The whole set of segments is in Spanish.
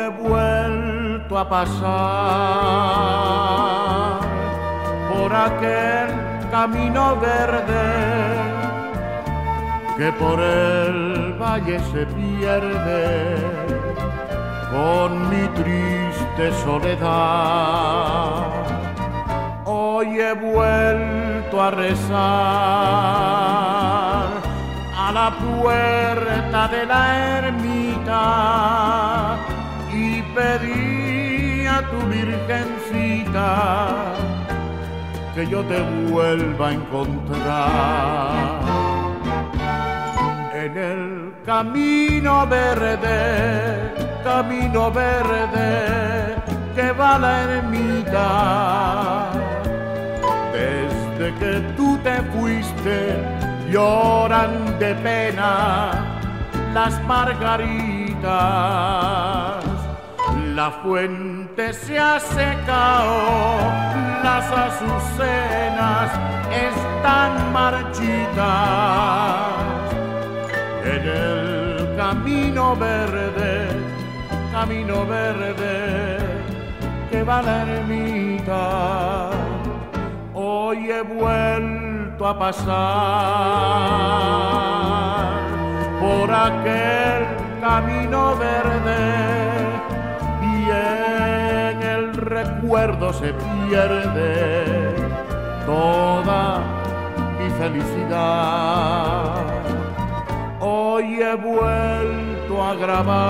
he vuelto a pasar por aquel camino verde que por el valle se pierde con mi triste soledad. Hoy he vuelto a rezar a la puerta de la ermita y pedí a tu virgencita que yo te vuelva a encontrar. En el camino verde que va la ermita, desde que tú te fuiste lloran de pena las margaritas. La fuente se ha secado, las azucenas están marchitas. En el camino verde que va la ermita, hoy he vuelto a pasar por aquel camino verde y en el recuerdo se pierde toda mi felicidad. Hoy he vuelto a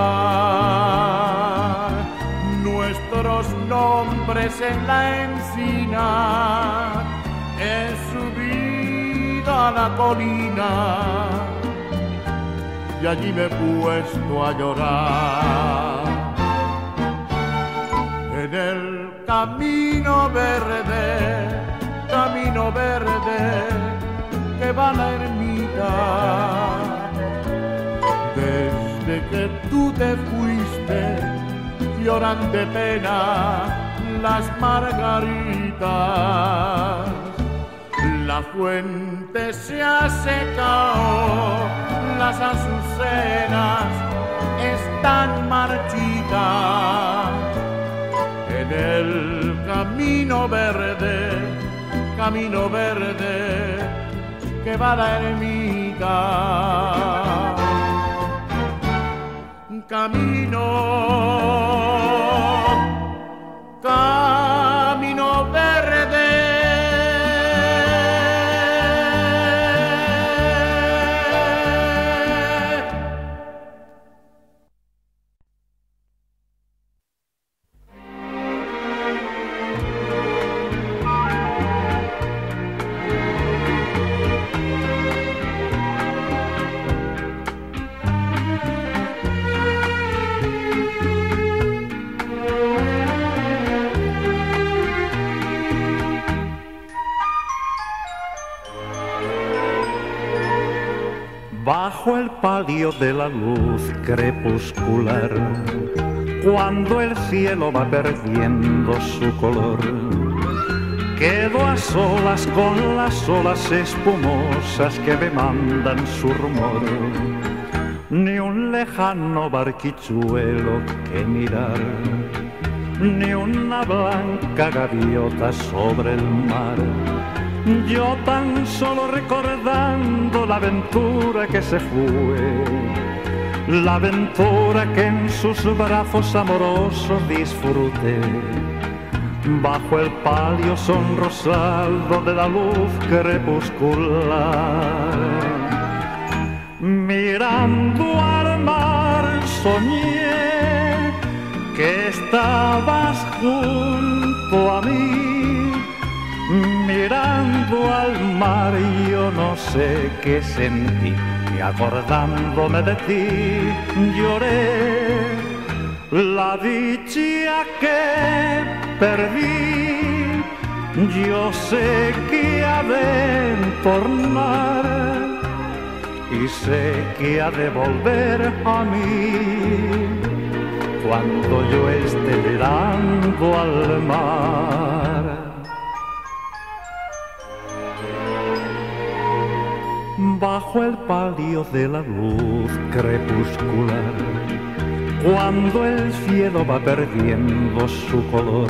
grabar nuestros nombres en la encina. He subido a la colina y allí me he puesto a llorar. En el camino verde que va la ermita, desde que tú te fuiste lloran de pena las margaritas. La fuente se ha secado, las azucenas están marchitas. En el camino verde que va la ermita. Camino verde. Bajo el palio de la luz crepuscular, cuando el cielo va perdiendo su color, quedo a solas con las olas espumosas que me mandan su rumor. Ni un lejano barquichuelo que mirar, ni una blanca gaviota sobre el mar. Yo tan solo recordando la aventura que se fue, la aventura que en sus brazos amorosos disfruté, bajo el palio sonrosado de la luz crepuscular. Mirando al mar soñé que estabas junto a mí. Mirando al mar yo no sé qué sentí, y acordándome de ti lloré la dicha que perdí. Yo sé que ha de tornar y sé que ha de volver a mí cuando yo esté mirando al mar. Bajo el palio de la luz crepuscular, cuando el cielo va perdiendo su color.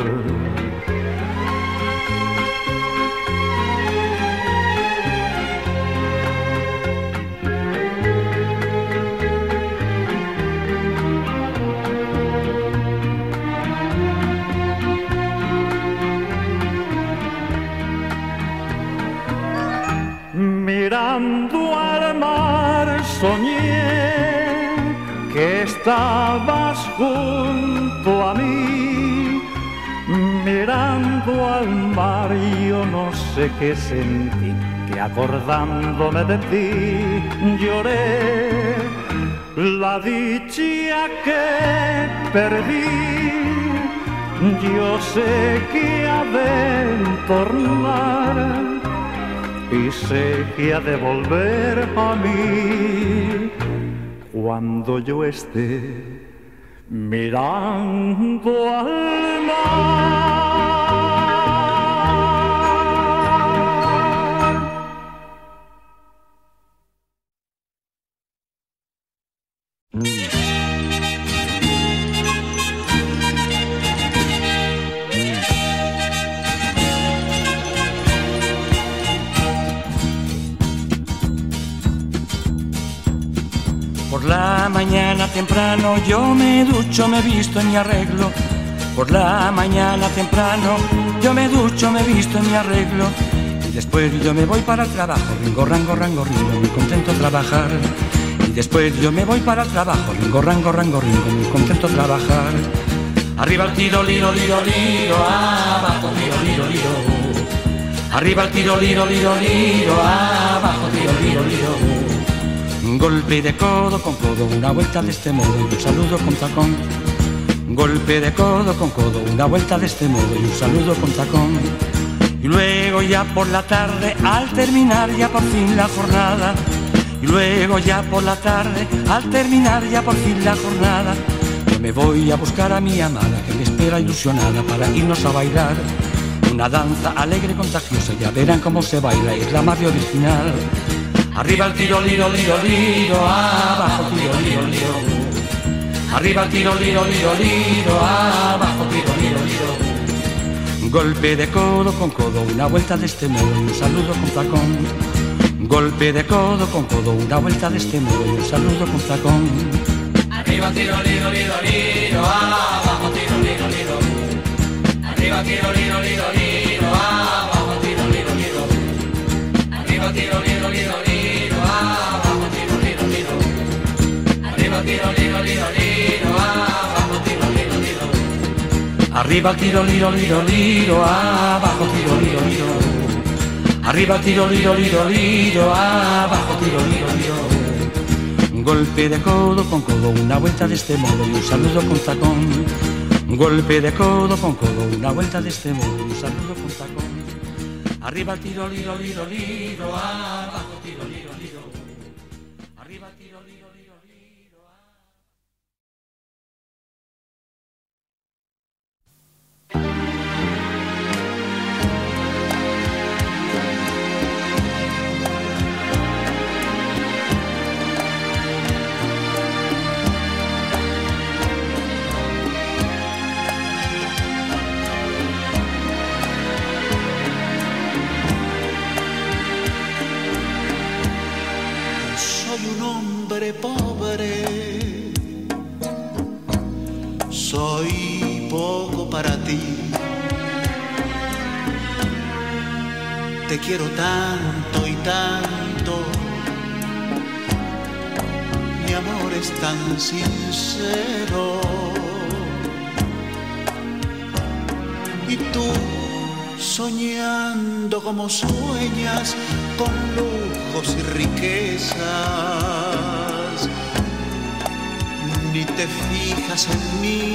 Mirando al mar soñé que estabas junto a mí. Mirando al mar yo no sé qué sentí, que acordándome de ti lloré la dicha que perdí. Yo sé que ha de tornar y sé que ha de volver a mí cuando yo esté mirando al mar. Por la mañana temprano yo me ducho, me visto y me arreglo. Por la mañana temprano yo me ducho, me visto y me arreglo. Y después yo me voy para el trabajo, ringo, rango, rango, ringo, muy contento trabajar. Y después yo me voy para el trabajo, ringo, rango, rango, ringo, muy contento trabajar. Arriba el tiro, liro, liro, liro, abajo tiro, liro, liro. Arriba el tiro, liro, liro, liro, abajo tiro, liro, liro. Un golpe de codo con codo, una vuelta de este modo y un saludo con tacón. Un golpe de codo con codo, una vuelta de este modo y un saludo con tacón. Y luego ya por la tarde, al terminar ya por fin la jornada. Y luego ya por la tarde, al terminar ya por fin la jornada, yo me voy a buscar a mi amada que me espera ilusionada para irnos a bailar una danza alegre, contagiosa, ya verán cómo se baila, es la más original. Arriba el tiro, liro, liro, liro, abajo tiro, liro, liro. Arriba el tiro, liro, liro, liro, abajo tiro, liro, liro. Un golpe de codo con codo, una vuelta de este modo y un saludo con tacón. Un golpe de codo con codo, una vuelta de este modo y un saludo con tacón. Arriba tiro, liro, liro, liro, abajo tiro, liro, liro. Arriba tiro, liro, liro, liro, abajo tiro, liro, liro. Arriba tiro, liro, liro, liro. Tiro, liro, liro, liro, abajo tiro, liro, liro. Arriba tiro, liro, liro, liro, abajo tiro, liro, liro. Arriba tiro, liro, liro, liro, abajo tiro, liro, liro. Un golpe de codo con codo, una vuelta de este modo y un saludo con tacón. Un golpe de codo con codo, una vuelta de este modo y un saludo con tacón. Arriba tiro, liro, liro, liro, abajo tiro, liro, liro. Arriba tiro, liro, liro. Pobre, soy poco para ti. Te quiero tanto y tanto, mi amor es tan sincero. Y tú, soñando como sueñas, con lujos y riquezas, ni te fijas en mí,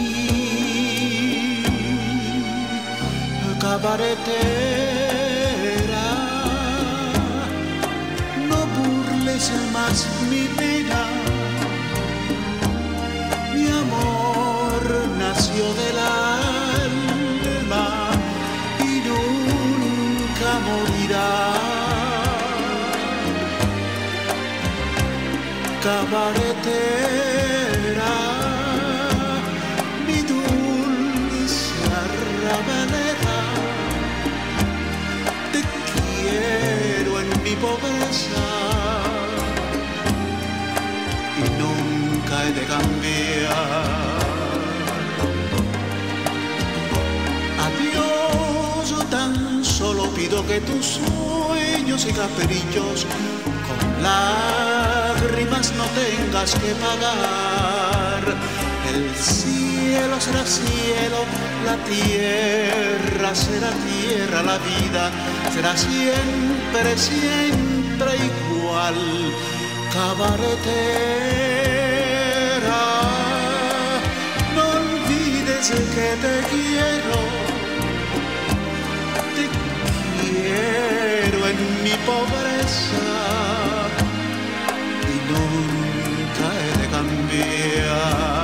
cabaretera. No burles más mi pena, mi amor nació del alma y nunca morirá. Cabaretera, la velera. Te quiero en mi pobreza y nunca he de cambiar. Adiós, yo tan solo pido que tus sueños y caprichos con lágrimas no tengas que pagar. El cielo será cielo, la tierra será tierra, la vida será siempre, siempre igual. Cabaretera, no olvides que te quiero en mi pobreza y nunca he de cambiar.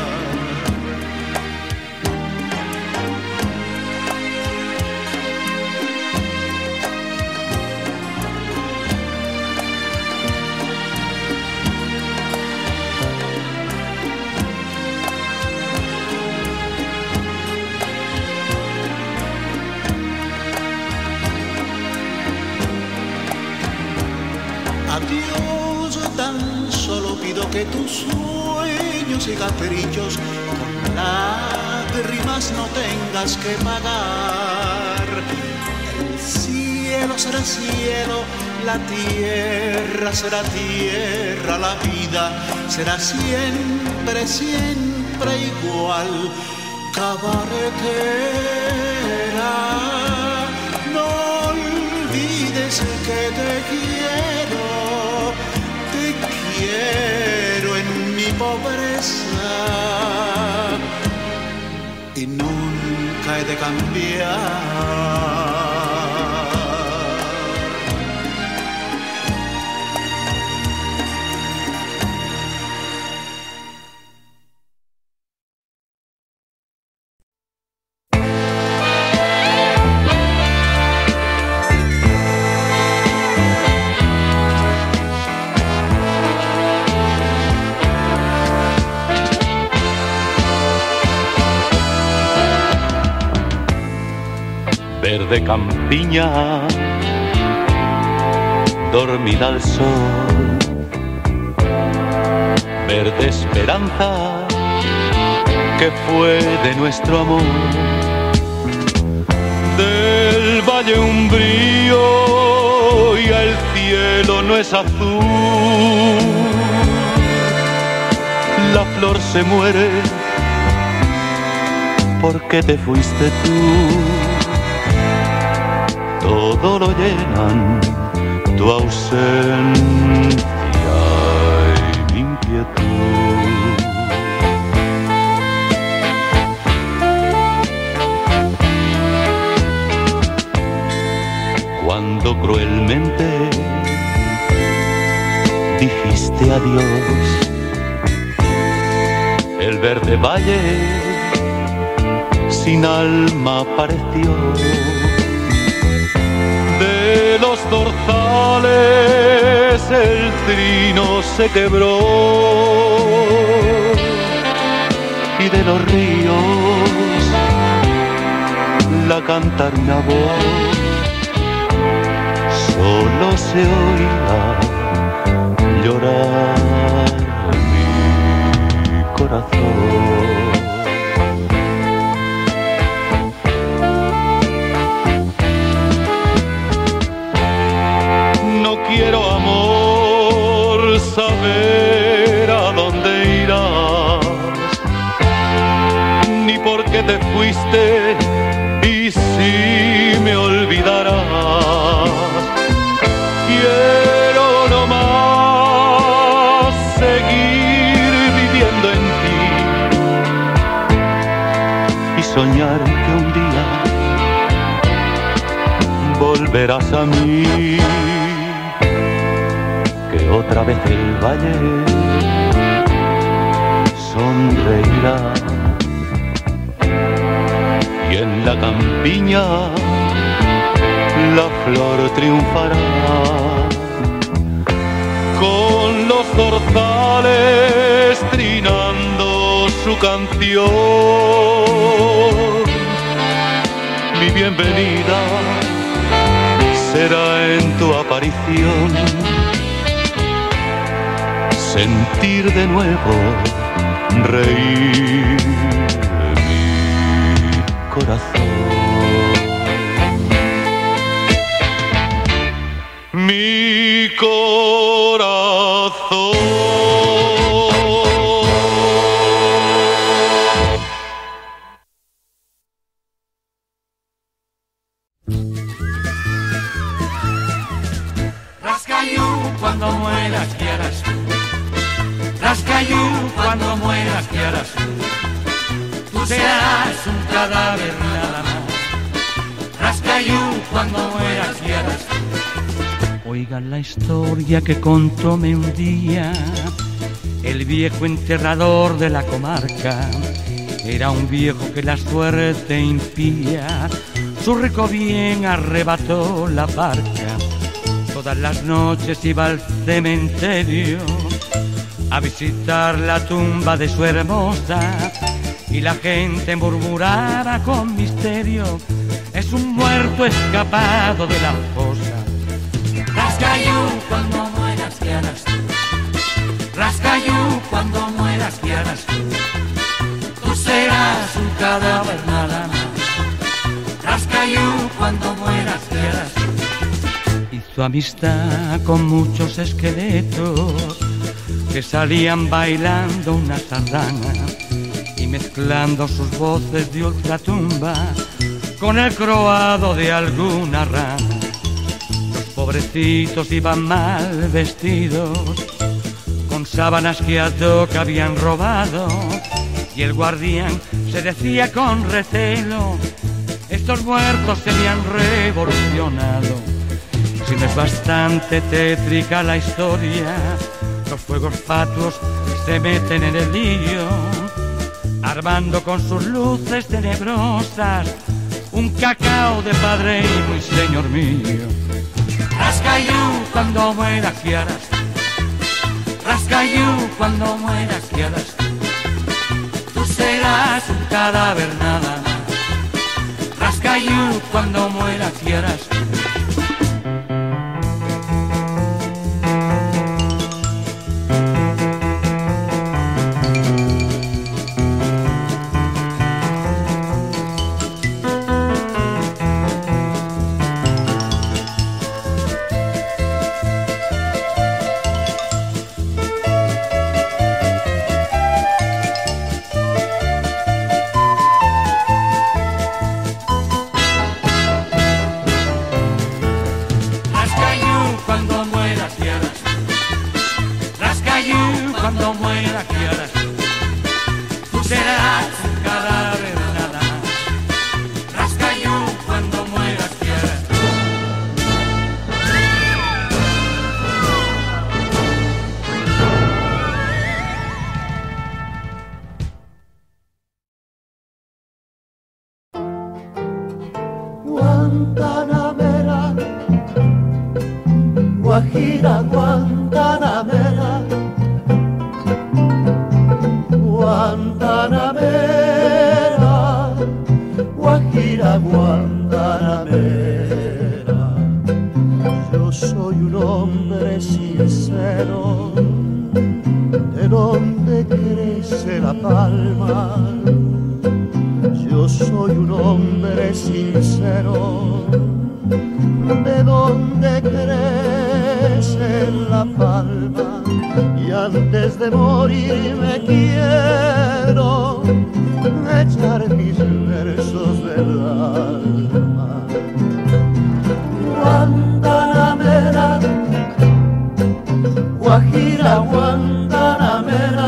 Adiós, tan solo pido que tus sueños y caprichos con lágrimas no tengas que pagar. El cielo será cielo, la tierra será tierra, la vida será siempre, siempre igual. Cabaretera, no olvides que te quiero en mi pobreza y nunca he de cambiar. Verde campiña, dormida al sol, verde esperanza que fue de nuestro amor. Del valle umbrío y el cielo no es azul, la flor se muere porque te fuiste tú. Todo lo llenan tu ausencia y mi inquietud. Cuando cruelmente dijiste adiós, el verde valle sin alma pareció. De los dorzales el trino se quebró y de los ríos la cantarina voz solo se oía llorar mi corazón. Quiero, amor, saber a dónde irás, ni por qué te fuiste y si me olvidarás. Quiero nomás seguir viviendo en ti y soñar que un día volverás a mí. Otra vez el valle sonreirá y en la campiña la flor triunfará. Con los dorzales trinando su canción mi bienvenida será en tu aparición, sentir de nuevo reír mi corazón. Mi corazón. Rascayú, cuando mueras, ¿qué harás tú? Rascayú, cuando mueras, ¿qué harás tú? Tú serás un cadáver nada más. Rascayú, cuando mueras, ¿qué harás tú? Oigan la historia que contóme un día el viejo enterrador de la comarca. Era un viejo que la suerte impía, su rico bien arrebató la barca. Todas las noches iba al cementerio a visitar la tumba de su hermosa, y la gente murmuraba con misterio: es un muerto escapado de la fosa. Rascayú, cuando mueras, ¿qué harás tú? Rascayú, cuando mueras, ¿qué harás tú? Tú serás un cadáver nada más. Rascayú, cuando mueras, ¿qué harás tú? Hizo amistad con muchos esqueletos que salían bailando una sardana y mezclando sus voces de ultratumba con el croado de alguna rana. Pobrecitos iban mal vestidos, con sábanas que a hoc habían robado, y el guardián se decía con recelo: estos muertos se me han revolucionado. Si no es bastante tétrica la historia, los fuegos fatuos se meten en el lío, armando con sus luces tenebrosas un cacao de padre y muy señor mío. Rascayú, cuando mueras, ¿qué harás tú? Rascayú, cuando mueras, ¿qué harás tú? Tú serás un cadáver nada más. Rascayú, cuando mueras, ¿qué harás tú? Cuando muera, ¿qué harás tú? Tú serás un cadáver nada más. Rascayú, cuando mueras, ¿qué harás tú? Guantanamera, Guajira, Guantanamera, Guantanamera, Guajira, Guantanamera. Yo soy un hombre sincero, de donde crece la palma. Yo soy un hombre sincero, de donde crece la palma. Y antes de morir me quiero echar mis versos del alma. Guantanamera, Guajira, Guantanamera,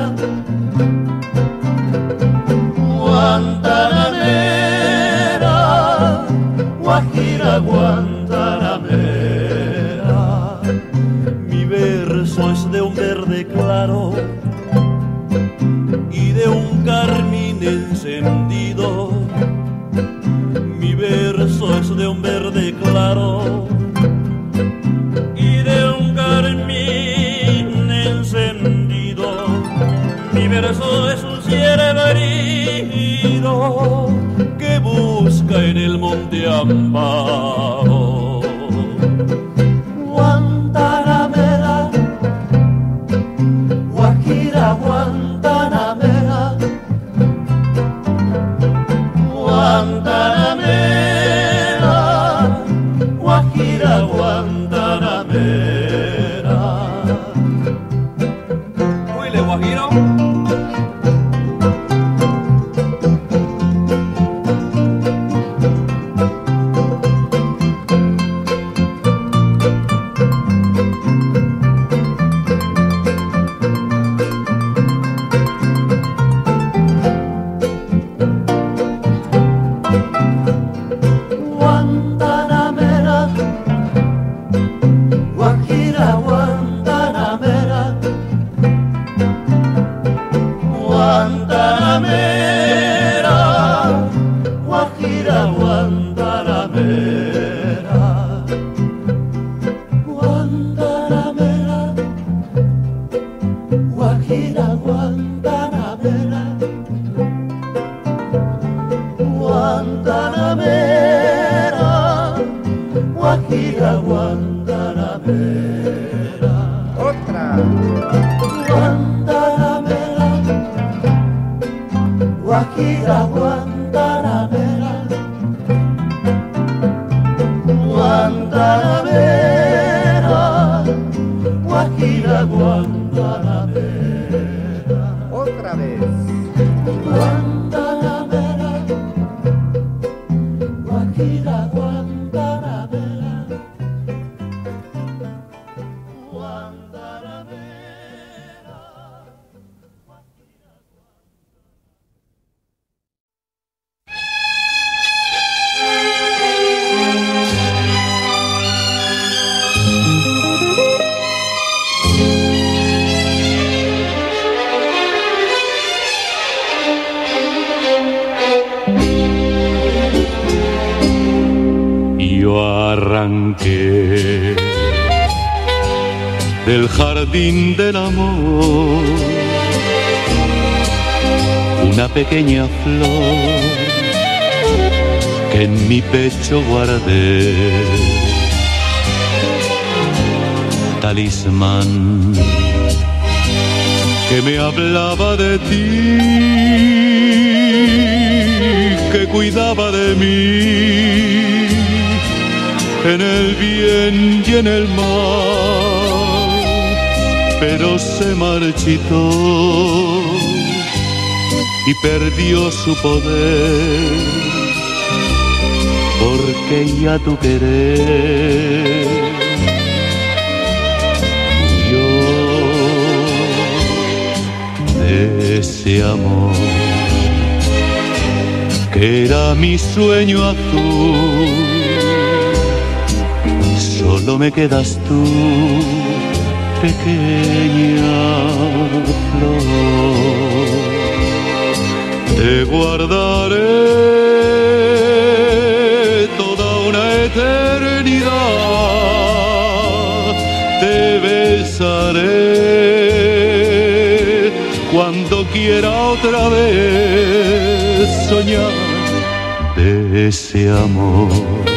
Guantanamera, Guajira, Guantanamera. Mi verso es de un verde claro y de un carmín encendido. Mi verso es de un verde claro y de un carmín encendido. Mi verso es un ciervo herido que busca en el monte de amparo. Guantanamera, Guajira, Guantanamera, Guantanamera, Guajira, Guantanamera. Huile, Guajiro. Guantanamera, Guajira, Guantanamera, Guantanamera, Guajira, Guantanamera, Guantanamera, Guajira, Guantanamera, Guantanamera, Guajira, Guantanamera. Otra. Guantanamera, Guajira, Guantanamera, Guantanamera, Guajira, Guantanamera. Otra vez. Guantanamera, Guajira, Guantanamera, Guantanamera. Yo arranqué del jardín del amor una pequeña flor que en mi pecho guardé, talismán que me hablaba de ti, que cuidaba de mí en el bien y en el mal, pero se marchitó y perdió su poder, porque ya tu querer murió de ese amor que era mi sueño azul. Solo me quedas tú, pequeña flor. Te guardaré toda una eternidad. Te besaré cuando quiera otra vez soñar de ese amor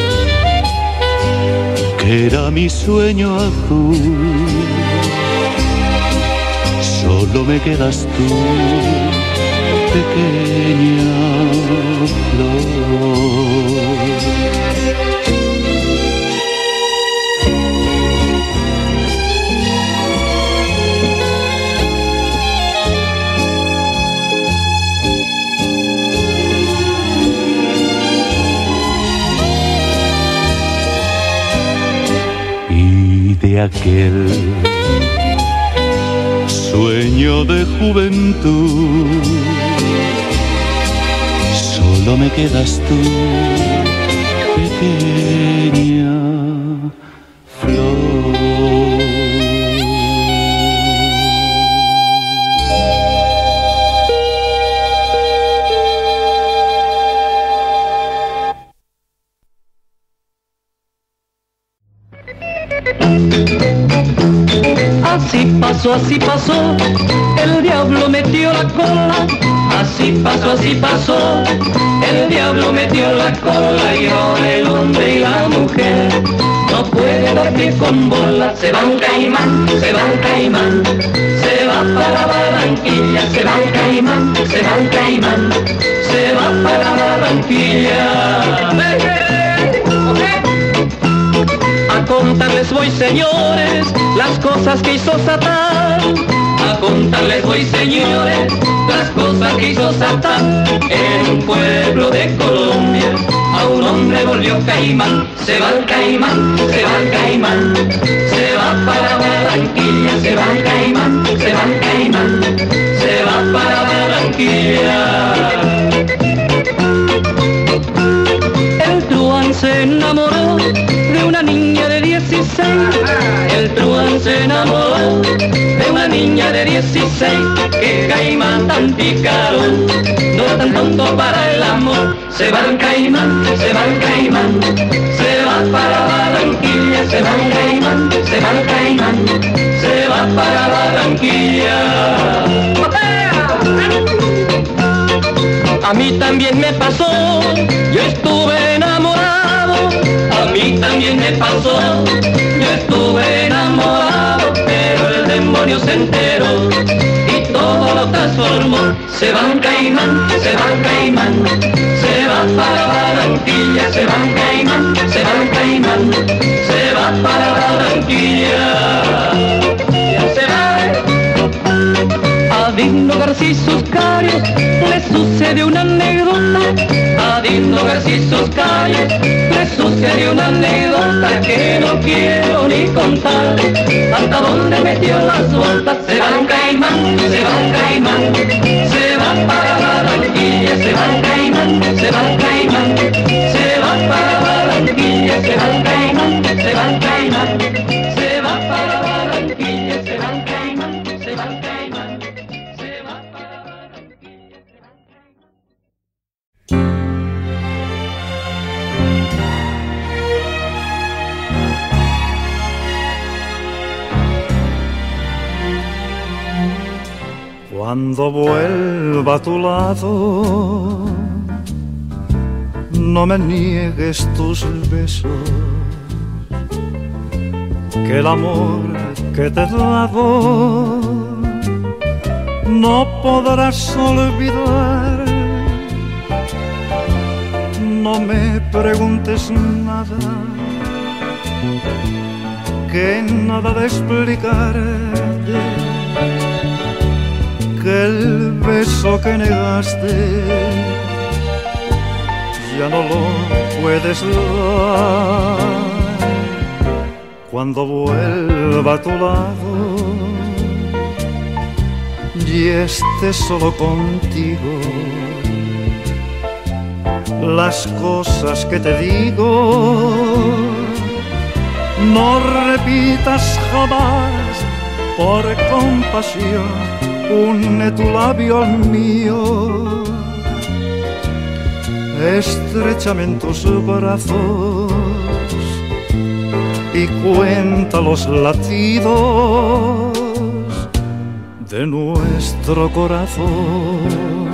que era mi sueño azul. Solo me quedas tú, pequeña flor. De aquel sueño de juventud solo me quedas tú, pequeña flor. Así pasó, el diablo metió la cola Así pasó, el diablo metió la cola y ahora el hombre y la mujer no pueden dormir con bolas. Se va un caimán, se va un caimán, se va para Barranquilla, se va un caimán, se va un caimán, se va para Barranquilla. A contarles voy, señores, las cosas que hizo Satán. A contarles voy, señores, las cosas que hizo Satán. En un pueblo de Colombia a un hombre volvió caimán. Se va el caimán, se va el caimán, se va para Barranquilla. Se va el caimán, se va el caimán, se va para Barranquilla. El truán se enamoró de una niña de 16. El truán se enamoró de una niña de 16. Que caimán tan pícaro, no tan tonto para el amor. Se va el caimán, se va el caimán, se va para Barranquilla. Se va el caimán, se va el caimán, se va para Barranquilla. A mí también me pasó, yo estuve enamorado. A mí también me pasó, yo estuve enamorado. Pero el demonio se enteró y todo lo transformó. Se va un caimán, se va un caimán, se va para Barranquilla. Se va un caimán, se va un caimán, se va para Barranquilla. Ya se va. A Dino García y sus carios le sucede una anécdota. A Dino García y sus carios le sucede una anécdota que no quiero ni contar. Hasta donde metió las botas. Se va un caimán, se va un caimán, se va para Barranquilla. Se va un caimán, se va un caimán, se va para Barranquilla. Se va un caimán, se va un caimán, se va para Barranquilla. Se va un caimán, se va un caimán, se va para Barranquilla. Cuando vuelva a tu lado, no me niegues tus besos, que el amor que te he dado no podrás olvidar. No me preguntes nada, que nada de explicarte, que el beso que negaste ya no lo puedes dar. Cuando vuelva a tu lado y esté solo contigo, las cosas que te digo no repitas jamás. Por compasión une tu labio al mío, estréchame en tus brazos y cuenta los latidos de nuestro corazón.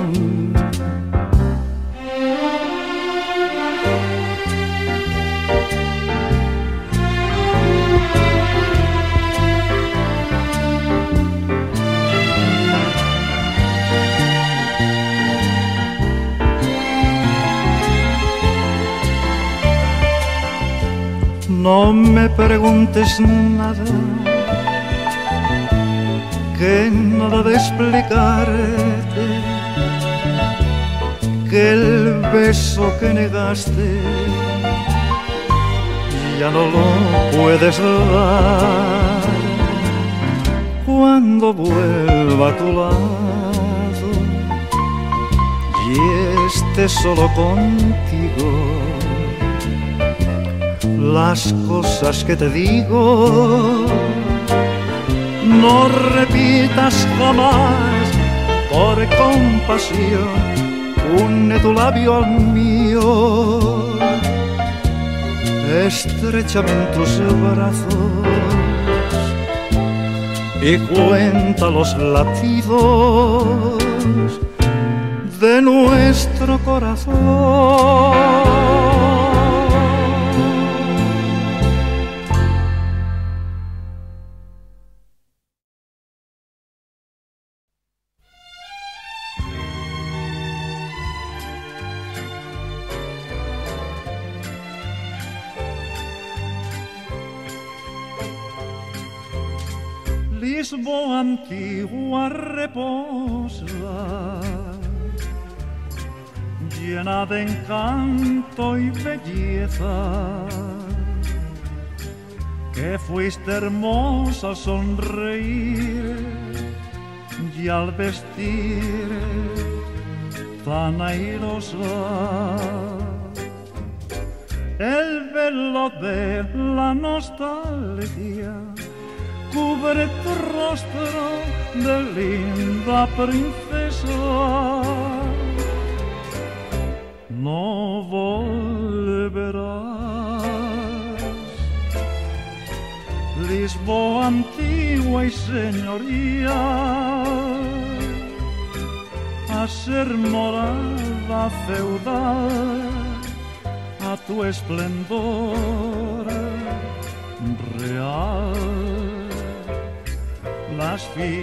No me preguntes nada, que nada de explicarte, que el beso que negaste ya no lo puedes dar. Cuando vuelva a tu lado y esté solo contigo, las cosas que te digo no repitas jamás. Por compasión une tu labio al mío, estréchame en tus brazos y cuenta los latidos de nuestro corazón. Lisboa antigua reposa, llena de encanto y belleza, que fuiste hermosa al sonreír y al vestir tan airosa. El velo de la nostalgia cubre tu rostro de linda princesa. No volverás, Lisboa antigua y señoría, a ser morada feudal, a tu esplendor real. Las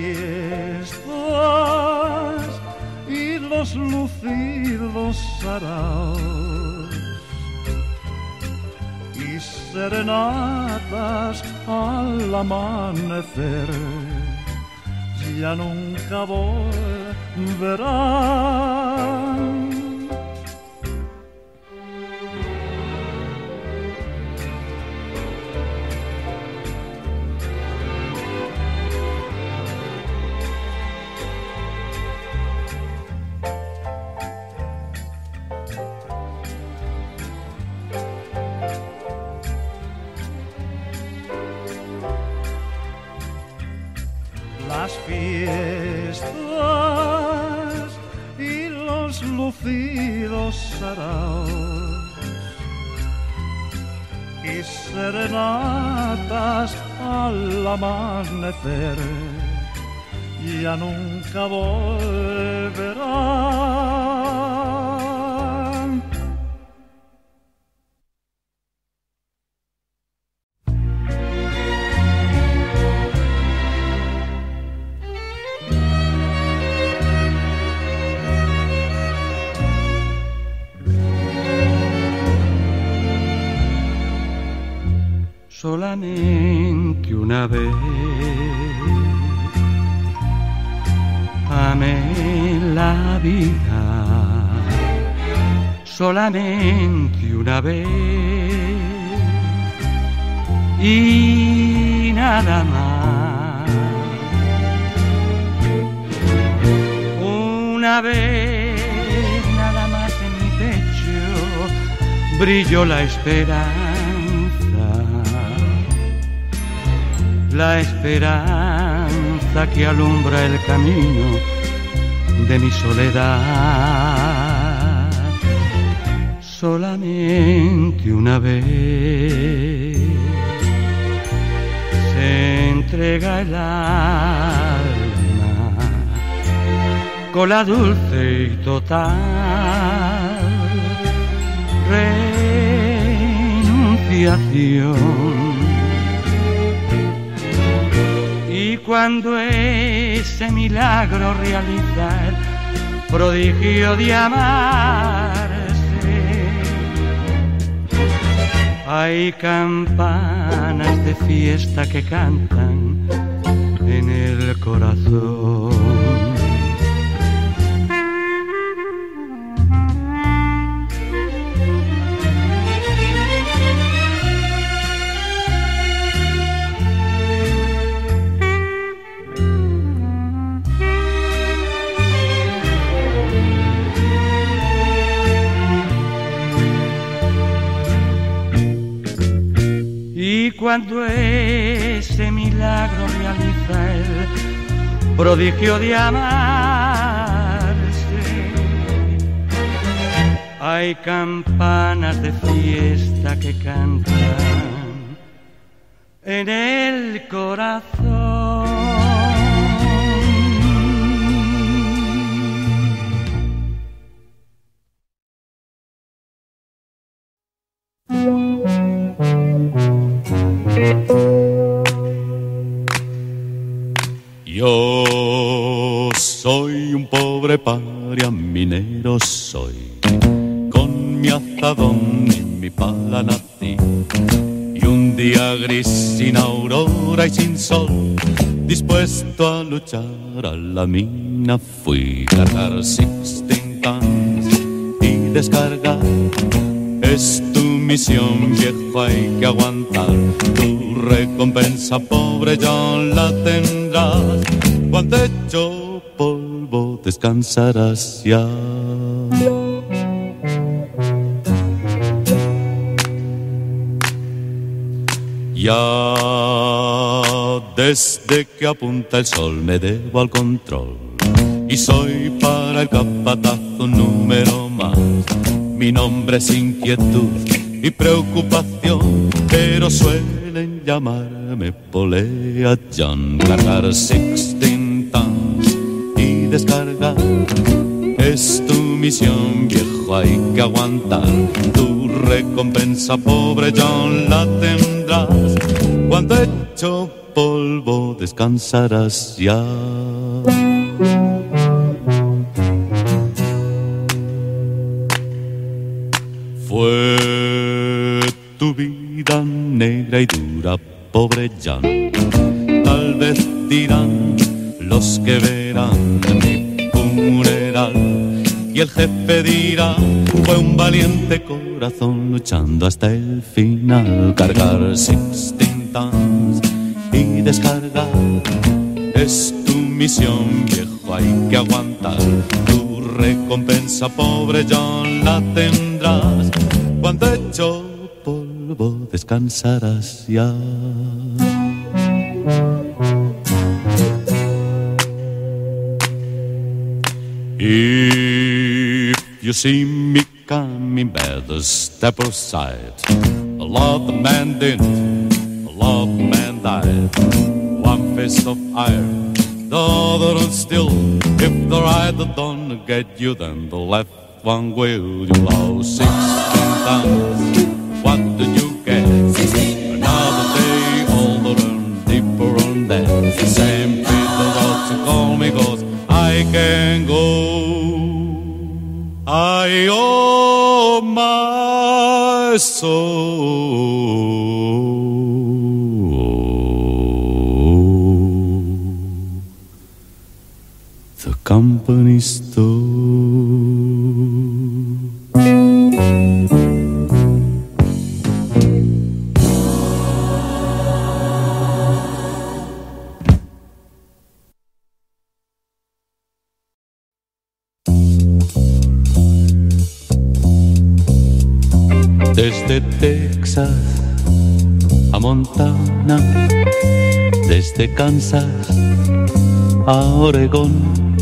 fiestas y los lucidos saraos y serenatas al amanecer ya nunca volverán. Las fiestas y los lucidos saraos y serenatas al amanecer ya nunca volverán. Solamente una vez amé la vida, solamente una vez y nada más. Una vez nada más en mi pecho brilló la esperanza. La esperanza que alumbra el camino de mi soledad. Solamente una vez se entrega el alma con la dulce y total renunciación. Y cuando ese milagro realiza el prodigio de amarse, hay campanas de fiesta que cantan en el corazón. Cuando ese milagro realiza el prodigio de amarse, hay campanas de fiesta que cantan en el corazón. soy un pobre paria, minero soy, con mi azadón y mi pala nací. Y un día gris sin aurora y sin sol, dispuesto a luchar a la mina fui. Cargar 16 tons y descargar es tu misión, viejo, hay que aguantar. Tu recompensa, pobre John, la tendrás. Cuando hecho polvo descansarás ya. Ya desde que apunta el sol me debo al control y soy para el capatazo un número más. Mi nombre es inquietud y preocupación, pero suelen llamarme Polea John. Cargar 16 tons y descargar es tu misión, viejo, hay que aguantar. Tu recompensa, pobre John, la tendrás. Cuando hecho polvo descansarás ya. Fue tu vida negra y dura, pobre John. Tal vez dirán los que verán mi funeral, y el jefe dirá, fue un valiente corazón luchando hasta el final. Cargar 16 tons y descargar es tu misión, viejo, hay que aguantar. Tu recompensa, pobre John, la tendrás. Cuando hecho polvo descansarás ya. If you see me coming, better step aside. A lot of men didn't, a lot of men died. One fist of iron, the other on steel. If the right don't get you, then the left one will. You lost 16 tons, what did you get? Another day, older and deeper on that. Same Peter wrote to call me, 'cause I can go. I owe my soul the company store. Desde Texas a Montana, desde Kansas a Oregón,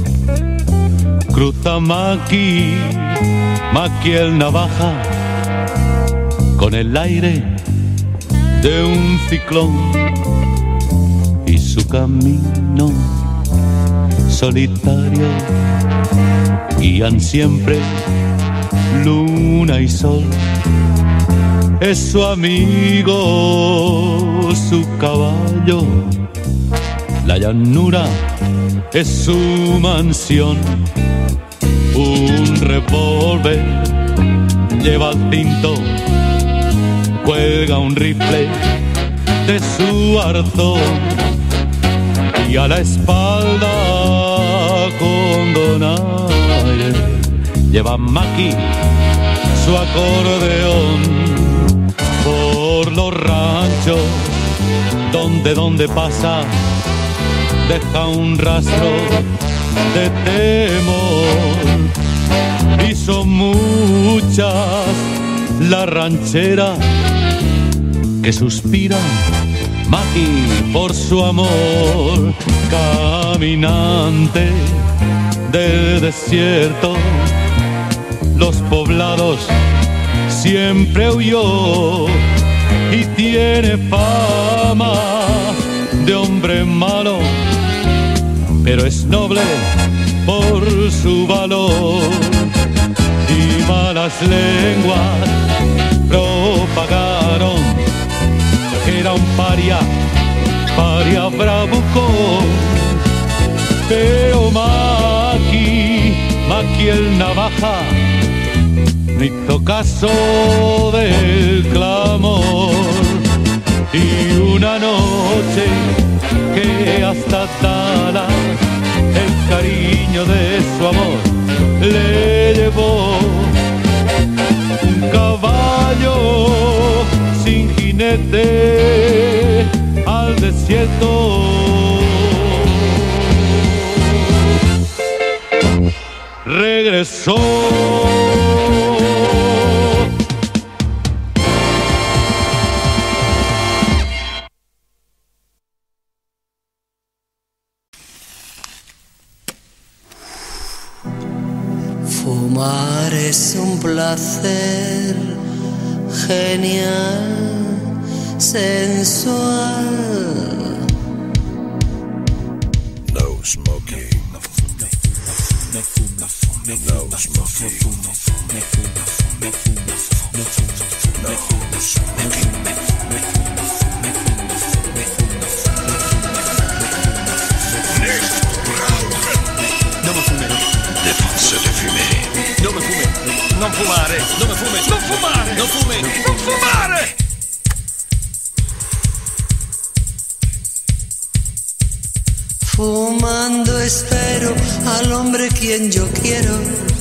cruza Maki el navaja, con el aire de un ciclón, y su camino solitario guían siempre luna y sol. Es su amigo, su caballo, la llanura es su mansión. Un revólver lleva al cinto, cuelga un rifle de su arzón, y a la espalda con donaire lleva Maki su acordeón. Por los ranchos donde pasa deja un rastro de temor, y son muchas las rancheras que suspiran Maki por su amor. Caminante del desierto, los poblados siempre huyó, y tiene fama de hombre malo, pero es noble por su valor. Y malas lenguas propagaron que era un paria bravucón, pero más aquí el navaja, no hizo caso del clamor. Y una noche que hasta Dallas el cariño de su amor le llevó, un caballo sin jinete al desierto. Regresó. Fumar es un placer genial, sensual. No smoking. No smoking. Défense de fumer. Non me fume, non fumare, non me fume, non fumare, non fume, non fumare. Fumando espero al hombre quien yo quiero,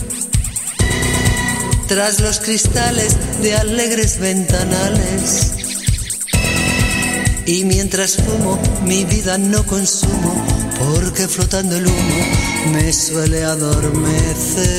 tras los cristales de alegres ventanales. Y mientras fumo mi vida no consumo, porque flotando el humo me suele adormecer.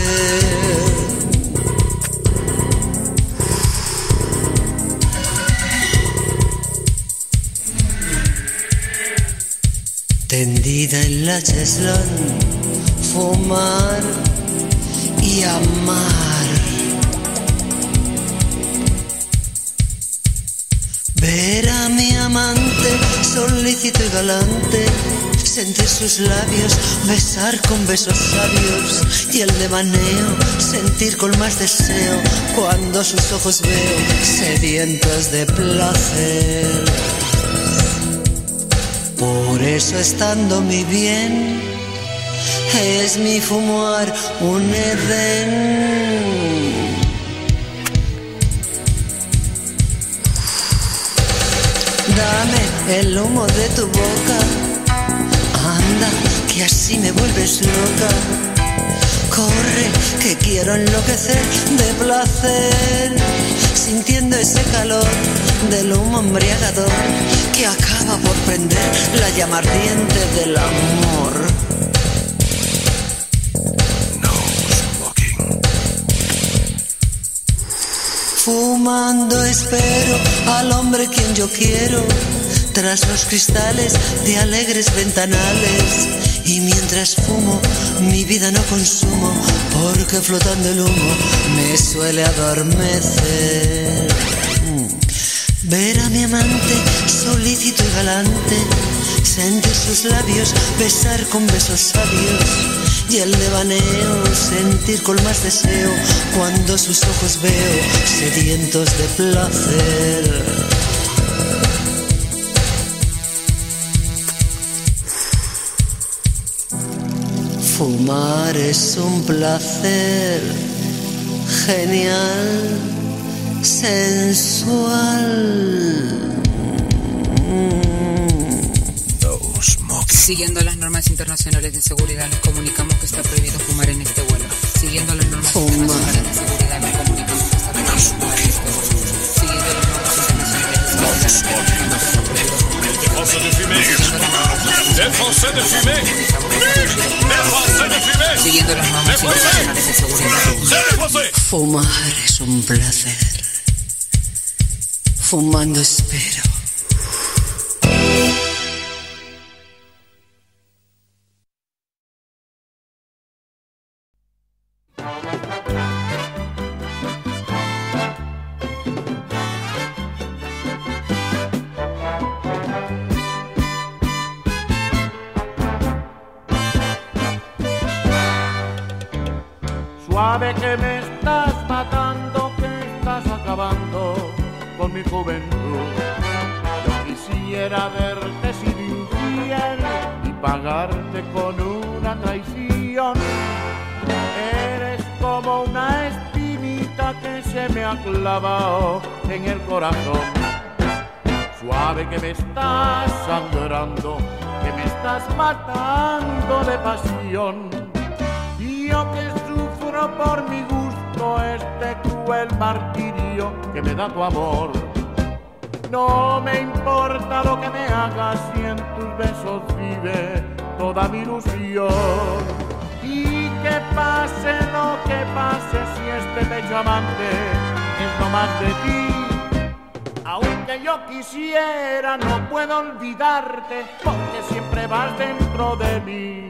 Tendida en la cheslón, fumar y amar. Ver a mi amante solícito y galante, sentir sus labios, besar con besos sabios, y el devaneo sentir con más deseo cuando sus ojos veo sedientos de placer. Por eso, estando mi bien, es mi fumar un Edén. Dame el humo de tu boca, anda, que así me vuelves loca. Corre, que quiero enloquecer de placer, sintiendo ese calor del humo embriagador que acaba por prender la llama ardiente del amor. No smoking. Fumando espero al hombre quien yo quiero, tras los cristales de alegres ventanales. Y mientras fumo mi vida no consumo, porque flotando el humo me suele adormecer. Ver a mi amante solícito y galante, sentir sus labios, besar con besos sabios, y el devaneo sentir con más deseo cuando sus ojos veo sedientos de placer. Fumar es un placer genial, sensual. No smoking. Siguiendo las normas internacionales de seguridad, les comunicamos que está prohibido fumar en este vuelo. Siguiendo las normas internacionales de seguridad, les comunicamos que está prohibido fumar en este vuelo. Siguiendo las normas internacionales de seguridad, Défense de fumer. Défense de fumer. Défense de fumer. siguiendo las normas internacionales de seguridad. Fumar es un placer. Fumando espero. Suave que me estás matando, que estás acabando con mi juventud. Yo quisiera verte sin infiel y pagarte con una traición. se me ha clavado en el corazón. Suave que me estás sangrando, que me estás matando de pasión. Y yo que sufro por mi gusto este cruel martirio que me da tu amor. No me importa lo que me hagas si en tus besos vive toda mi ilusión. Y que pase lo que pase si este pecho amante es no más de ti. Aunque yo quisiera, no puedo olvidarte, porque siempre vas dentro de mí.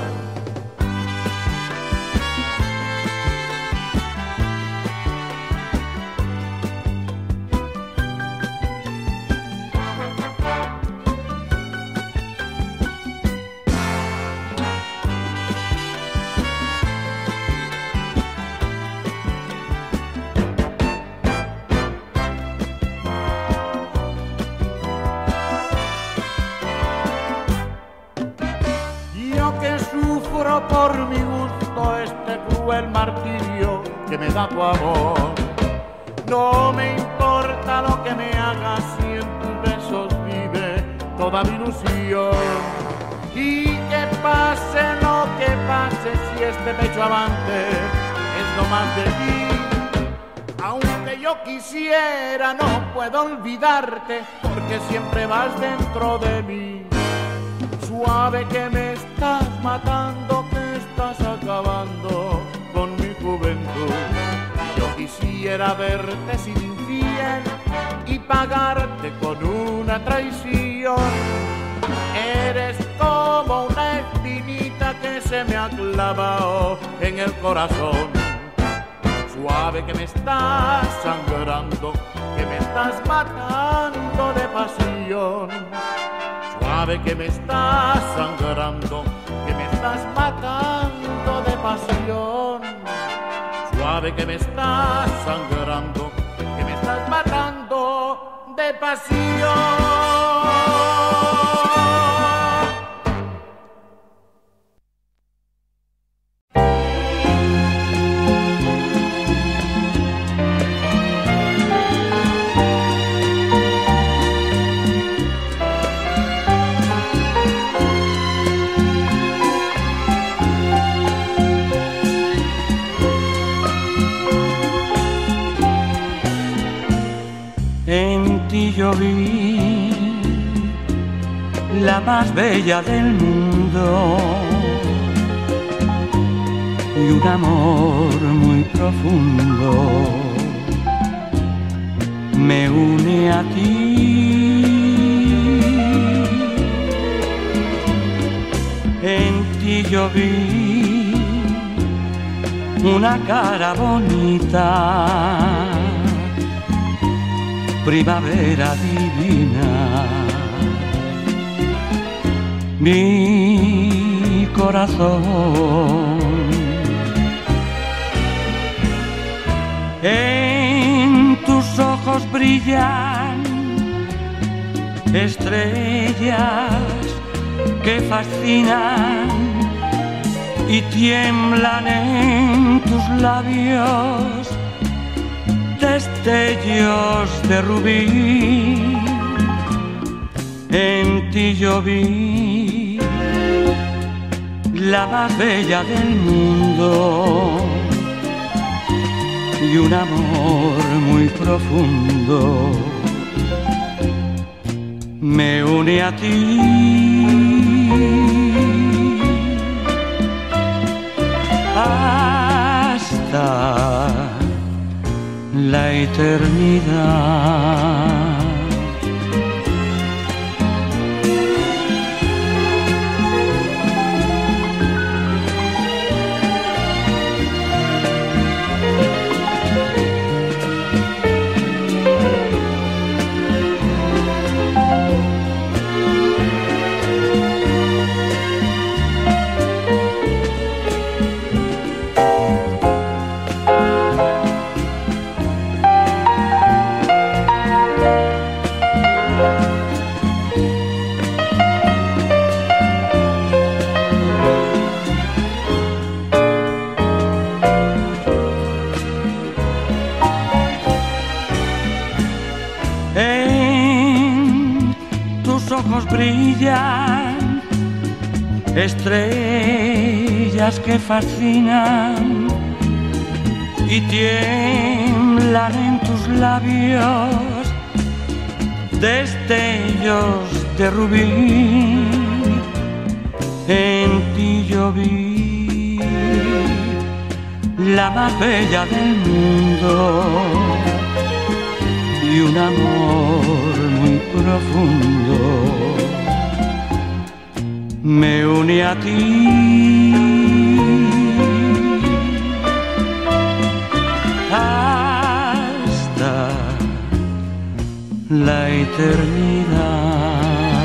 Por mi gusto este cruel martirio que me da tu amor. No me importa lo que me hagas si en tus besos vive toda mi ilusión. Y que pase lo que pase si este pecho amante es no más de ti. Aunque yo quisiera, no puedo olvidarte, porque siempre vas dentro de mí. Suave que me estás matando, que estás acabando con mi juventud. Yo quisiera verte sin infiel y pagarte con una traición. Eres como una espinita que se me ha clavado en el corazón. Suave que me estás sangrando, que me estás matando de pasión. Suave que me estás sangrando, que me estás matando de pasión. Suave que me estás sangrando, que me estás matando de pasión. En ti yo vi la más bella del mundo y un amor muy profundo me une a ti. En ti yo vi una cara bonita, primavera divina. Mi corazón en tus ojos brillan estrellas que fascinan y tiemblan en tus labios destellos de rubí. En ti yo vi la más bella del mundo y un amor muy profundo me une a ti. Hasta la eternidad. brillan estrellas que fascinan y tiemblan en tus labios destellos de rubí. En ti yo vi la más bella del mundo y un amor muy profundo me une a ti hasta la eternidad.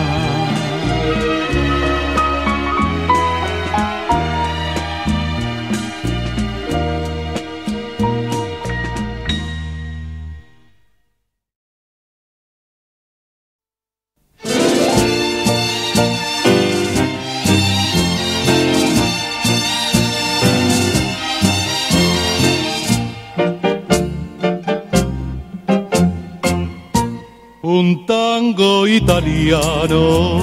Un tango italiano,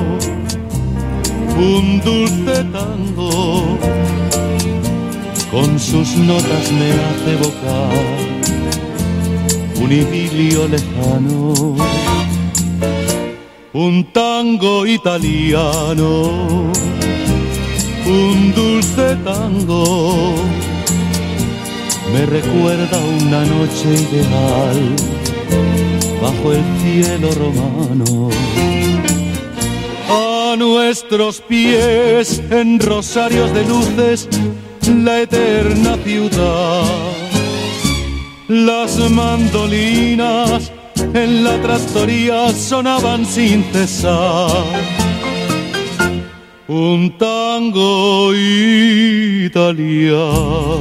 un dulce tango, con sus notas me hace evocar un idilio lejano. Un tango italiano, un dulce tango, me recuerda una noche ideal bajo el cielo romano. A nuestros pies, en rosarios de luces, la eterna ciudad. Las mandolinas en la trattoria sonaban sin cesar. Un tango italiano,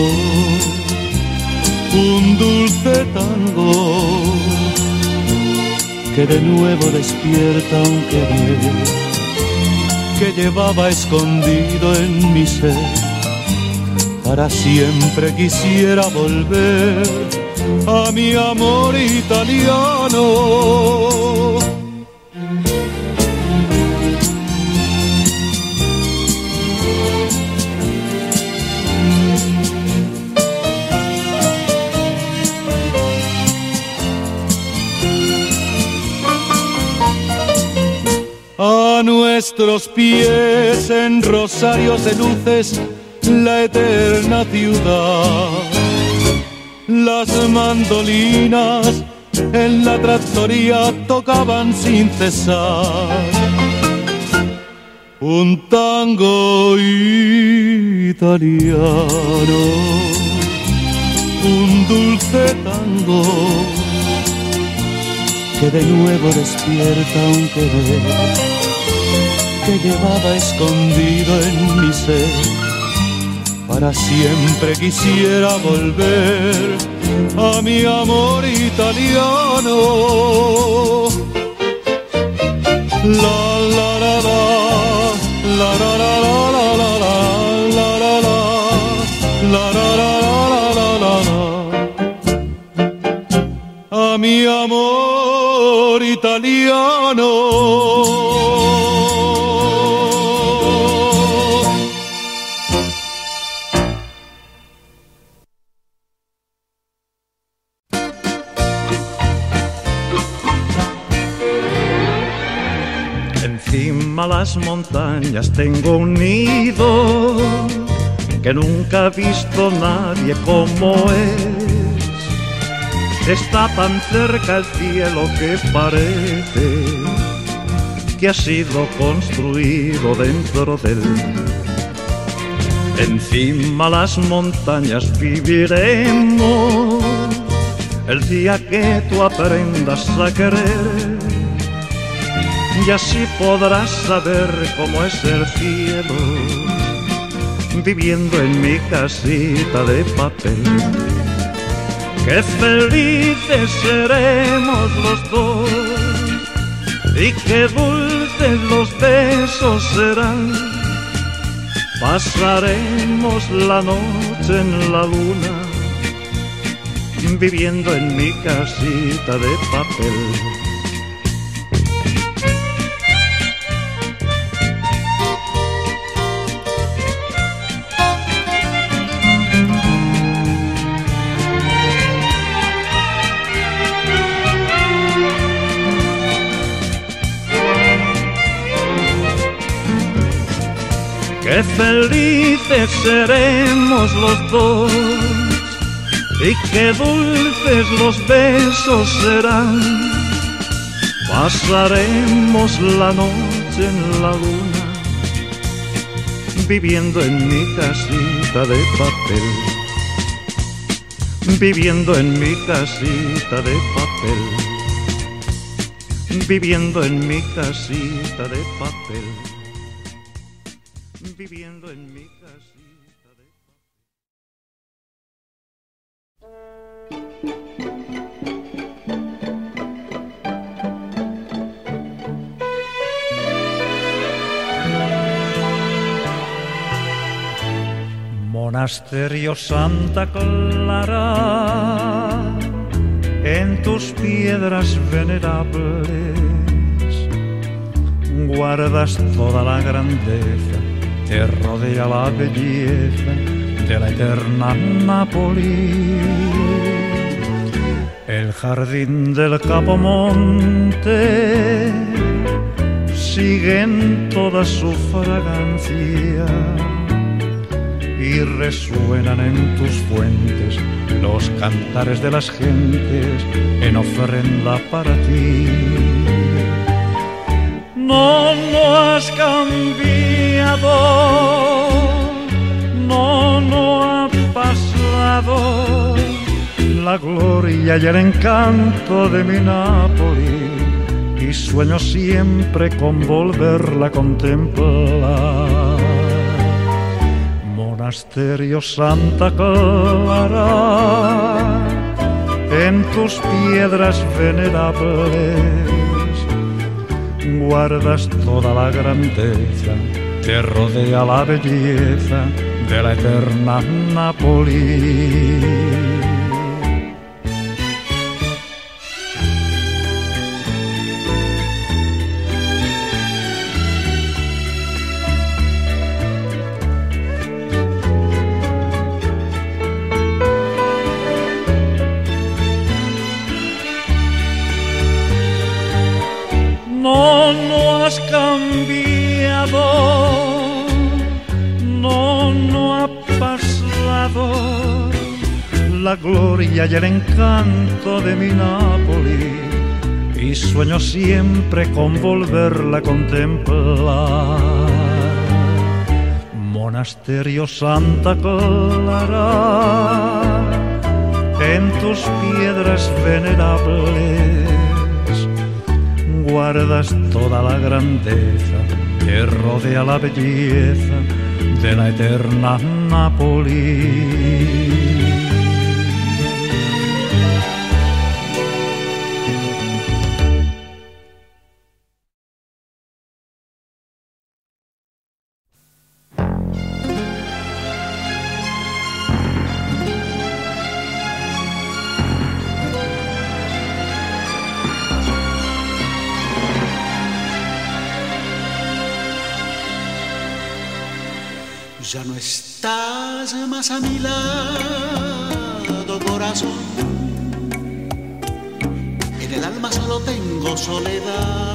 un dulce tango que de nuevo despierta un querer que llevaba escondido en mi ser. Para siempre quisiera volver a mi amor italiano. A nuestros pies, en rosarios de luces, la eterna ciudad. Las mandolinas en la trattoria tocaban sin cesar. Un tango italiano, un dulce tango que de nuevo despierta un querer que llevaba escondido en mi ser. Para siempre quisiera volver a mi amor italiano. La la la la, la la la la la la la la la, la la la la la la, a mi amor italiano. Encima las montañas tengo un nido que nunca ha visto nadie como es. Está tan cerca el cielo que parece que ha sido construido dentro de él. Encima las montañas viviremos el día que tú aprendas a querer. Y así podrás saber cómo es el cielo, viviendo en mi casita de papel. Qué felices seremos los dos, y qué dulces los besos serán. Pasaremos la noche en la luna, viviendo en mi casita de papel. qué felices seremos los dos y qué dulces los besos serán. Pasaremos la noche en la luna, viviendo en mi casita de papel, viviendo en mi casita de papel, viviendo en mi casita de papel, viviendo en mi casita de Monasterio Santa Clara, en tus piedras venerables guardas toda la grandeza, te rodea la belleza de la eterna Nápoli. El jardín del Capomonte sigue en toda su fragancia y resuenan en tus fuentes los cantares de las gentes en ofrenda para ti. No has cambiado, no ha pasado la gloria y el encanto de mi Nápoli, y sueño siempre con volverla a contemplar. Monasterio Santa Clara, en tus piedras venerables guardas toda la grandeza, te rodea la belleza de la eterna Nápoli. No has cambiado, no ha pasado la gloria y el encanto de mi Nápoli, y sueño siempre con volverla a contemplar. Monasterio Santa Clara, en tus piedras venerables guardas toda la grandeza, te rodea la belleza de la eterna Nápoli. Ya no estás más a mi lado, corazón. En el alma solo tengo soledad.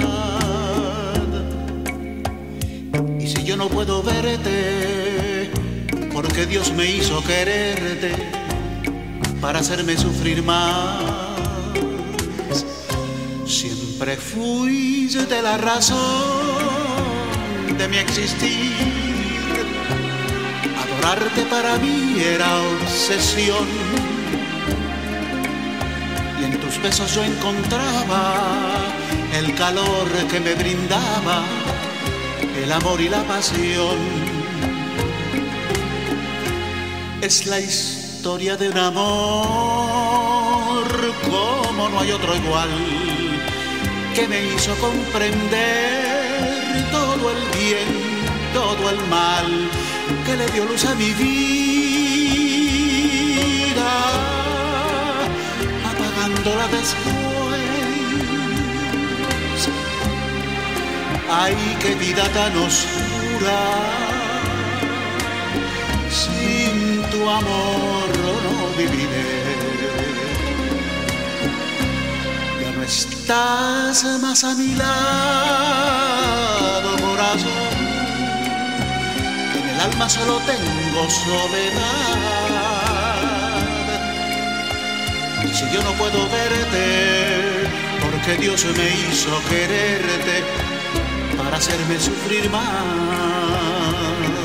Y si yo no puedo verte, porque Dios me hizo quererte para hacerme sufrir más. Siempre fuiste la razón de mi existir. Adorarte para mí era obsesión, y en tus besos yo encontraba el calor que me brindaba el amor y la pasión. Es la historia de un amor como no hay otro igual, que me hizo comprender todo el bien, todo el mal, que le dio luz a mi vida, apagándola después. Ay, qué vida tan oscura, sin tu amor no viviré. Ya no estás más a mi lado, corazón. alma solo tengo soledad. Y si yo no puedo verte, porque Dios me hizo quererte para hacerme sufrir más.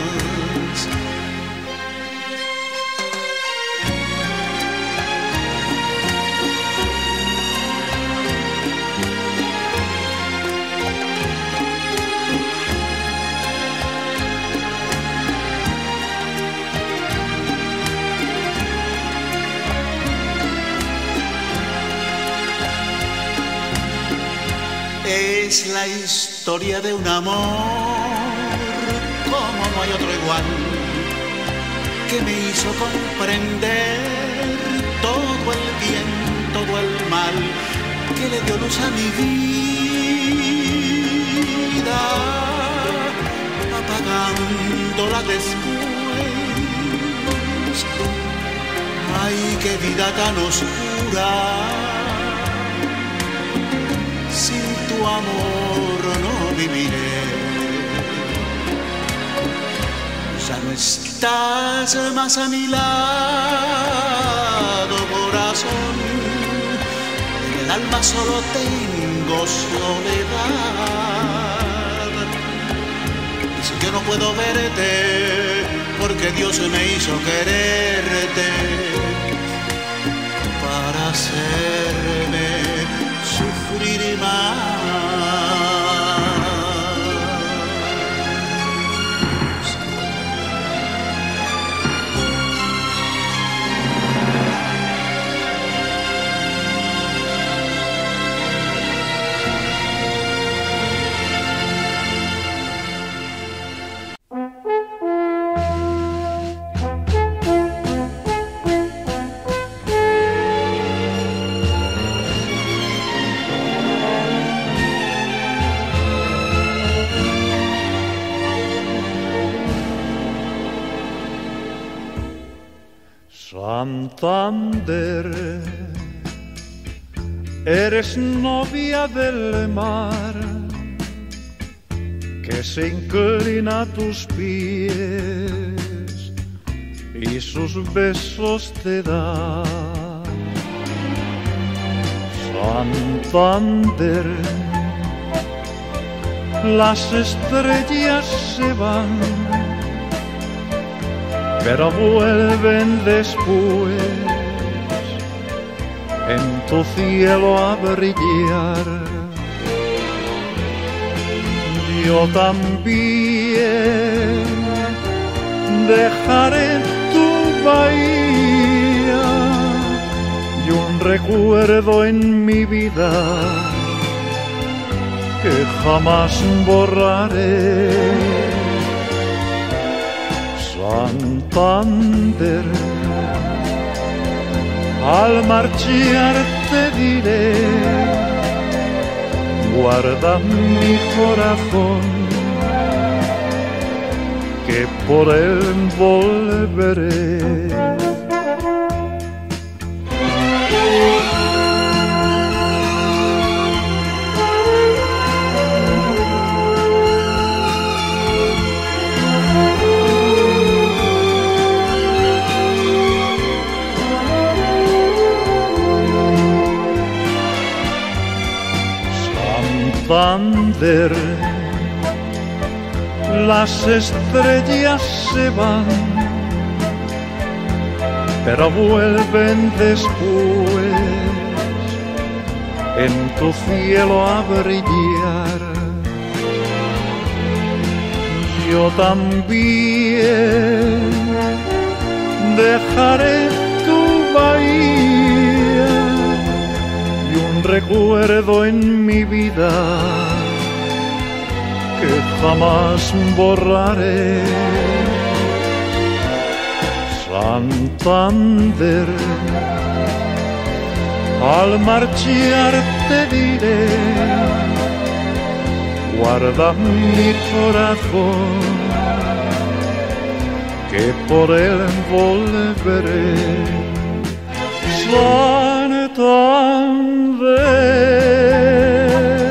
Es la historia de un amor como no hay otro igual, que me hizo comprender todo el bien, todo el mal, que le dio luz a mi vida, apagándola después. Ay, qué vida tan oscura, sin tu amor no viviré. Ya no estás más a mi lado, corazón. En el alma solo tengo soledad. Y si yo no puedo verte, porque Dios me hizo quererte para hacerme sufrir más. Santander, eres novia del mar que se inclina a tus pies y sus besos te da. Santander, las estrellas se van, pero vuelven después en tu cielo a brillar. Yo también dejaré tu bahía y un recuerdo en mi vida que jamás borraré. Santander, al marchar te diré, guarda mi corazón, que por él volveré. Santander, las estrellas se van, pero vuelven después en tu cielo a brillar. Yo también dejaré tu bahía y un recuerdo en mi vida que jamás borraré. Santander, al marchar te diré, guarda mi corazón, que por él volveré. Santander.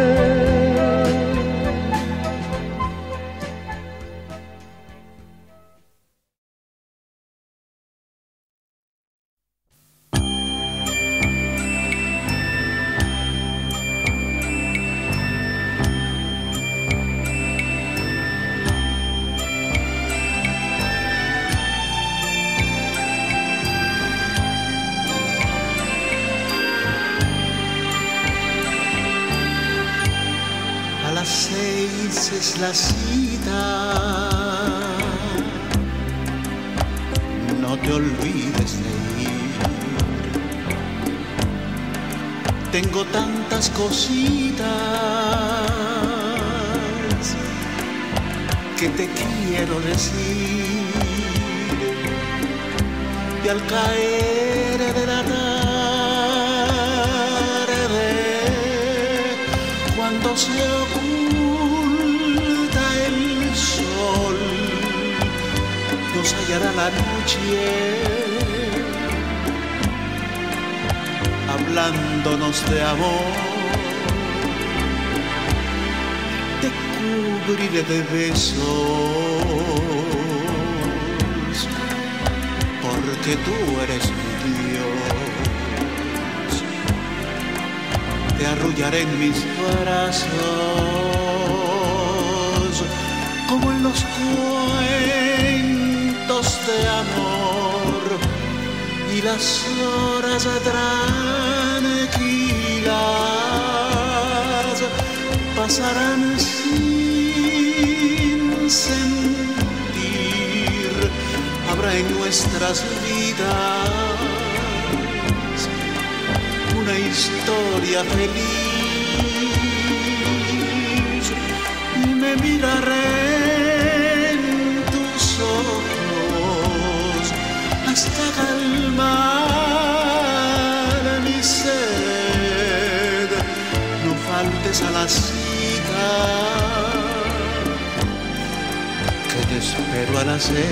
es la cita. No te olvides de ir. Tengo tantas cositas que te quiero decir. Y al caer de la tarde, cuando se oculta el sol, nos hallará la noche hablándonos de amor. Te cubriré de besos, porque tú eres mi Dios. Te arrullaré en mis brazos, como en los cuentos de amor, y las horas tranquilas pasarán sin sentir. Habrá en nuestras vidas una historia feliz, y me miraré en tus ojos hasta calmar mi sed. No faltes a la cita, que te espero a las 6.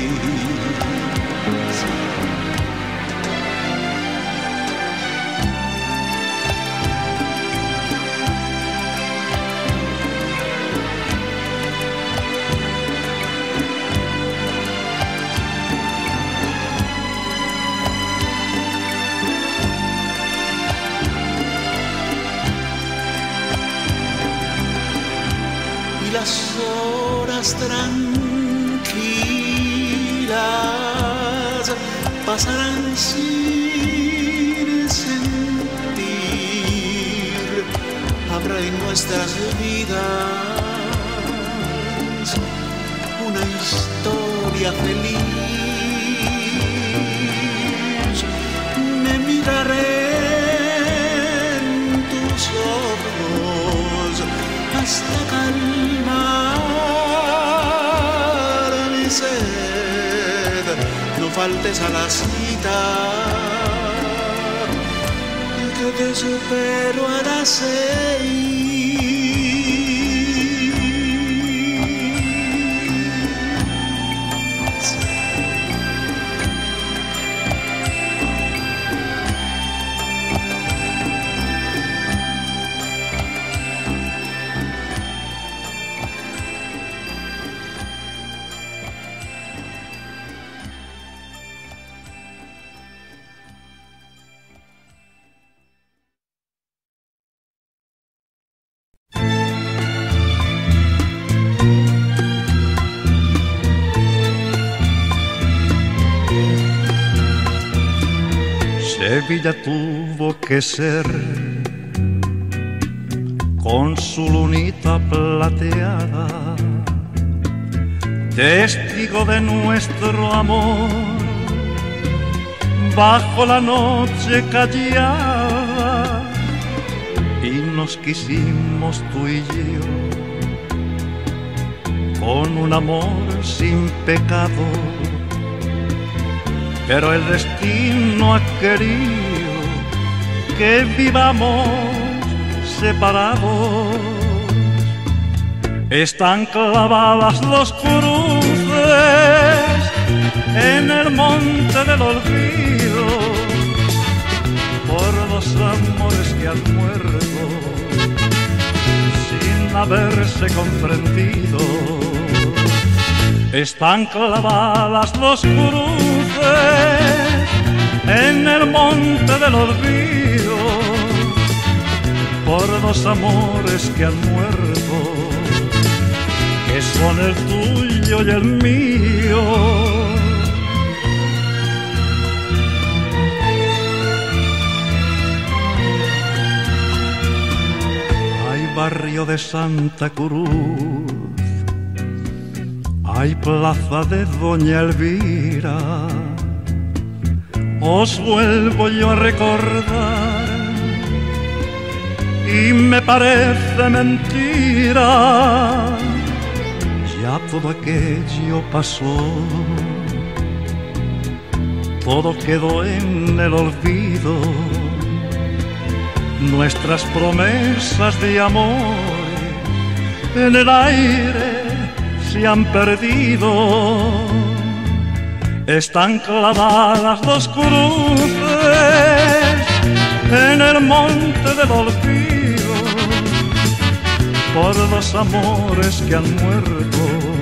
Las horas tranquilas pasarán sin sentir. Habrá en nuestras vidas una historia feliz. Me miraré en tus ojos hasta calmar mi sed. No faltes a la cita, que te supero a las 6. Sevilla tuvo que ser con su lunita plateada, testigo de nuestro amor, bajo la noche callada, y nos quisimos tú y yo, con un amor sin pecado. Pero el destino ha querido que vivamos separados. Están clavadas dos cruces en el monte del olvido por dos amores que han muerto sin haberse comprendido. Están clavadas dos cruces en el monte del olvido por dos amores que han muerto, que son el tuyo y el mío. Ay, barrio de Santa Cruz, Ay, plaza de Doña Elvira, os vuelvo yo a recordar y me parece mentira, ya todo aquello pasó, todo quedó en el olvido, nuestras promesas de amor en el aire se han perdido, están clavadas dos cruces en el monte del olvido, por dos amores que han muerto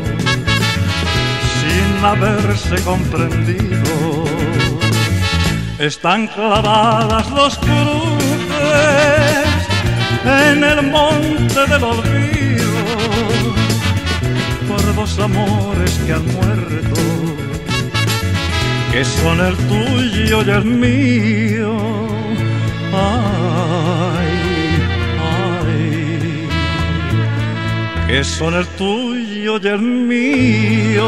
sin haberse comprendido, están clavadas dos cruces en el monte del olvido, por dos amores que han muerto, que son el tuyo y el mío. Ay, ay, que son el tuyo y el mío.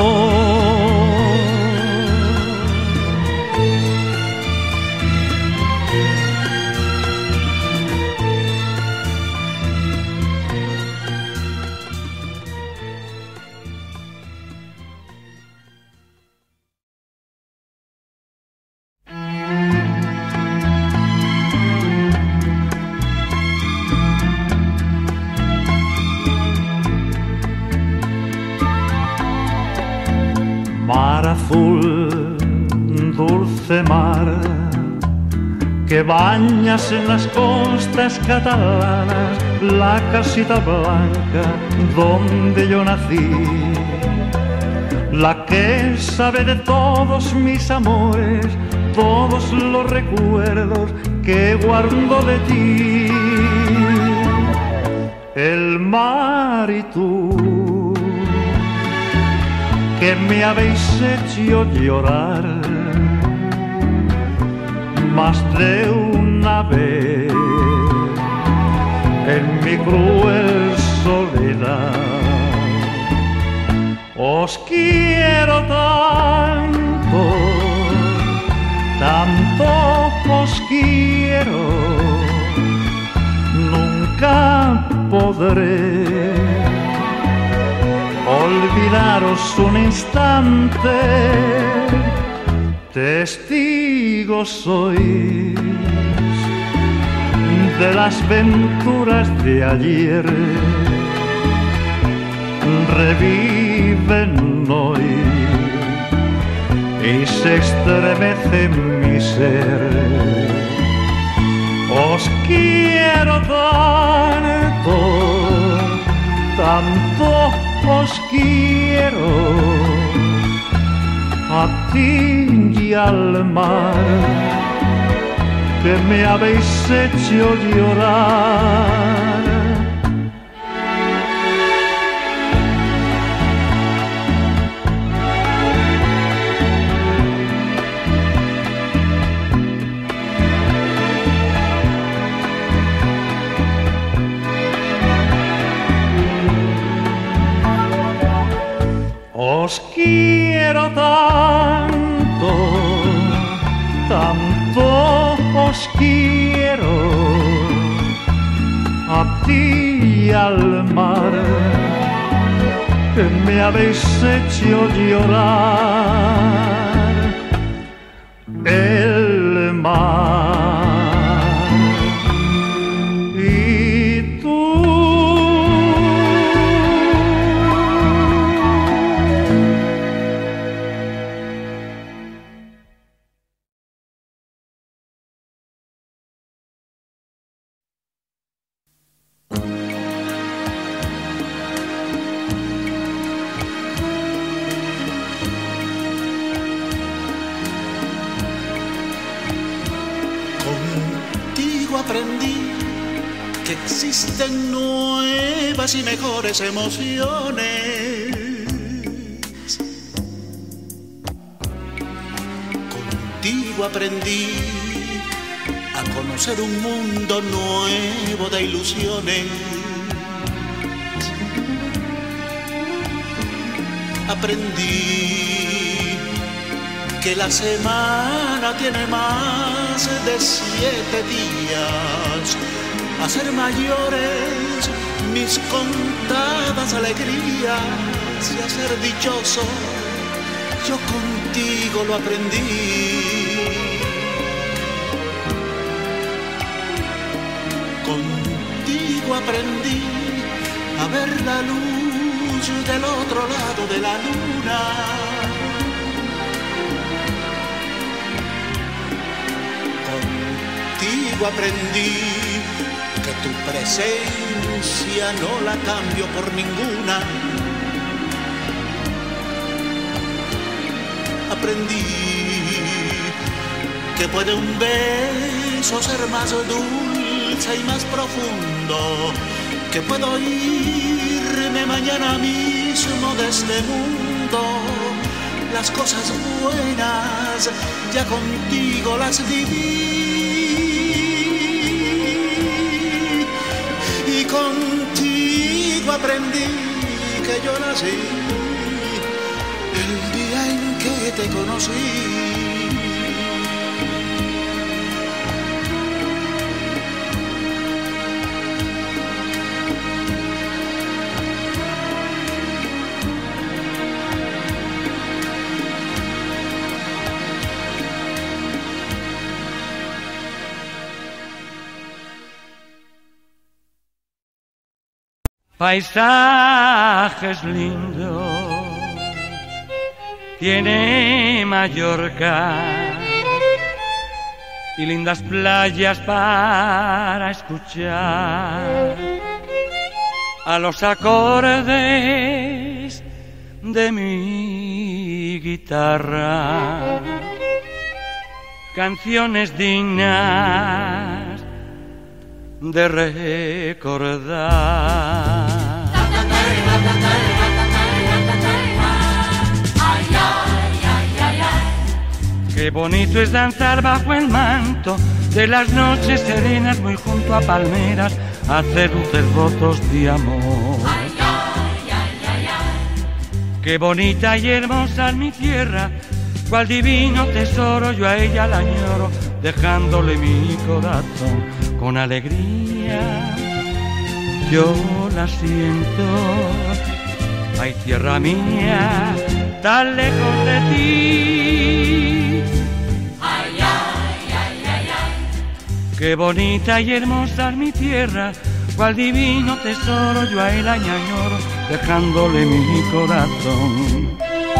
Mar azul, dulce mar, que bañas en las costas catalanas, la casita blanca donde yo nací, la que sabe de todos mis amores, todos los recuerdos que guardo de ti. El mar y tú, que me habéis hecho llorar más de una vez en mi cruel soledad. Os quiero tanto, tanto os quiero, nunca podré olvidaros un instante, testigos sois de las venturas de ayer, reviven hoy y se estremece mi ser. Os quiero tanto, tanto os quiero, a ti y al mar, que me habéis hecho llorar. Os quiero tanto, tanto os quiero, a ti y al mar, que me habéis hecho llorar. El mar y tú. Aprendí que existen nuevas y mejores emociones. Contigo aprendí a conocer un mundo nuevo de ilusiones. Aprendí que la semana tiene más de 7 días, a ser mayores mis contadas alegrías y a ser dichoso, yo contigo lo aprendí. Contigo aprendí a ver la luz del otro lado de la luna. Contigo aprendí que tu presencia no la cambio por ninguna. Aprendí que puede un beso ser más dulce y más profundo, que puedo irme mañana mismo de este mundo. Las cosas buenas ya contigo las viví, y contigo aprendí que yo nací el día en que te conocí. Paisajes lindos tiene Mallorca y lindas playas para escuchar a los acordes de mi guitarra, canciones dignas de recordar. Qué bonito es danzar bajo el manto de las noches serenas, muy junto a palmeras, hacer dulces votos de amor. Qué bonita y hermosa es mi tierra, cual divino tesoro, yo a ella la añoro, dejándole mi corazón con alegría. Yo la siento, ay tierra mía, tan lejos de ti. Ay, ay, ay, ay, ay. Qué bonita y hermosa es mi tierra, cual divino tesoro, yo a él añoro, dejándole mi corazón.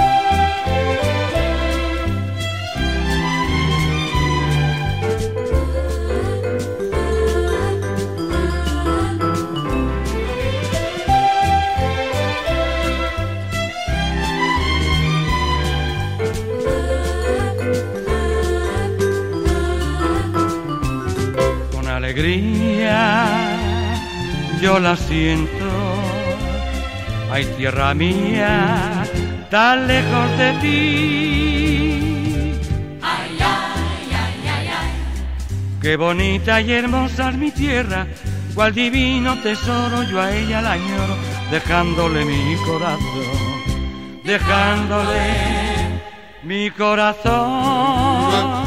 Alegría, yo la siento, ay tierra mía, tan lejos de ti. Ay, ay, ay, ay, ay. Qué bonita y hermosa es mi tierra, cual divino tesoro, yo a ella la añoro, dejándole mi corazón, dejándole mi corazón.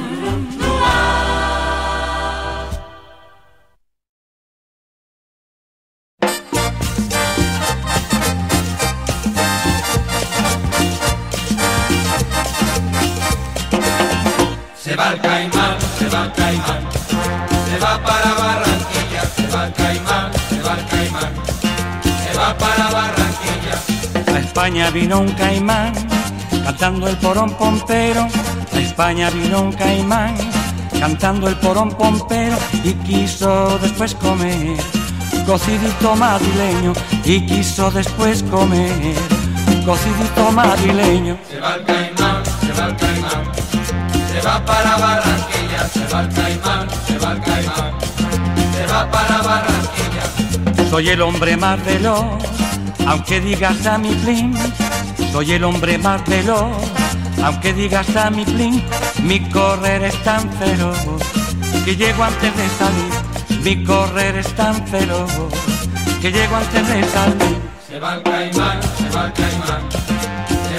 Se va el caimán, se va el caimán, se va para Barranquilla, se va el caimán, se va el caimán, se va para Barranquilla. A España vino un caimán, cantando el porón pompero. A España vino un caimán, cantando el porón pompero, y quiso después comer cocidito madrileño, y quiso después comer cocidito madrileño. Se va el caimán, se va el caimán, se va para Barranquilla, se va el caimán, se va el caimán, se va para Barranquilla. Soy el hombre más veloz, aunque digas a mi plin. Soy el hombre más veloz, aunque digas a mi plin. Mi correr es tan feroz que llego antes de salir. Mi correr es tan feroz que llego antes de salir. Se va el caimán, se va el caimán,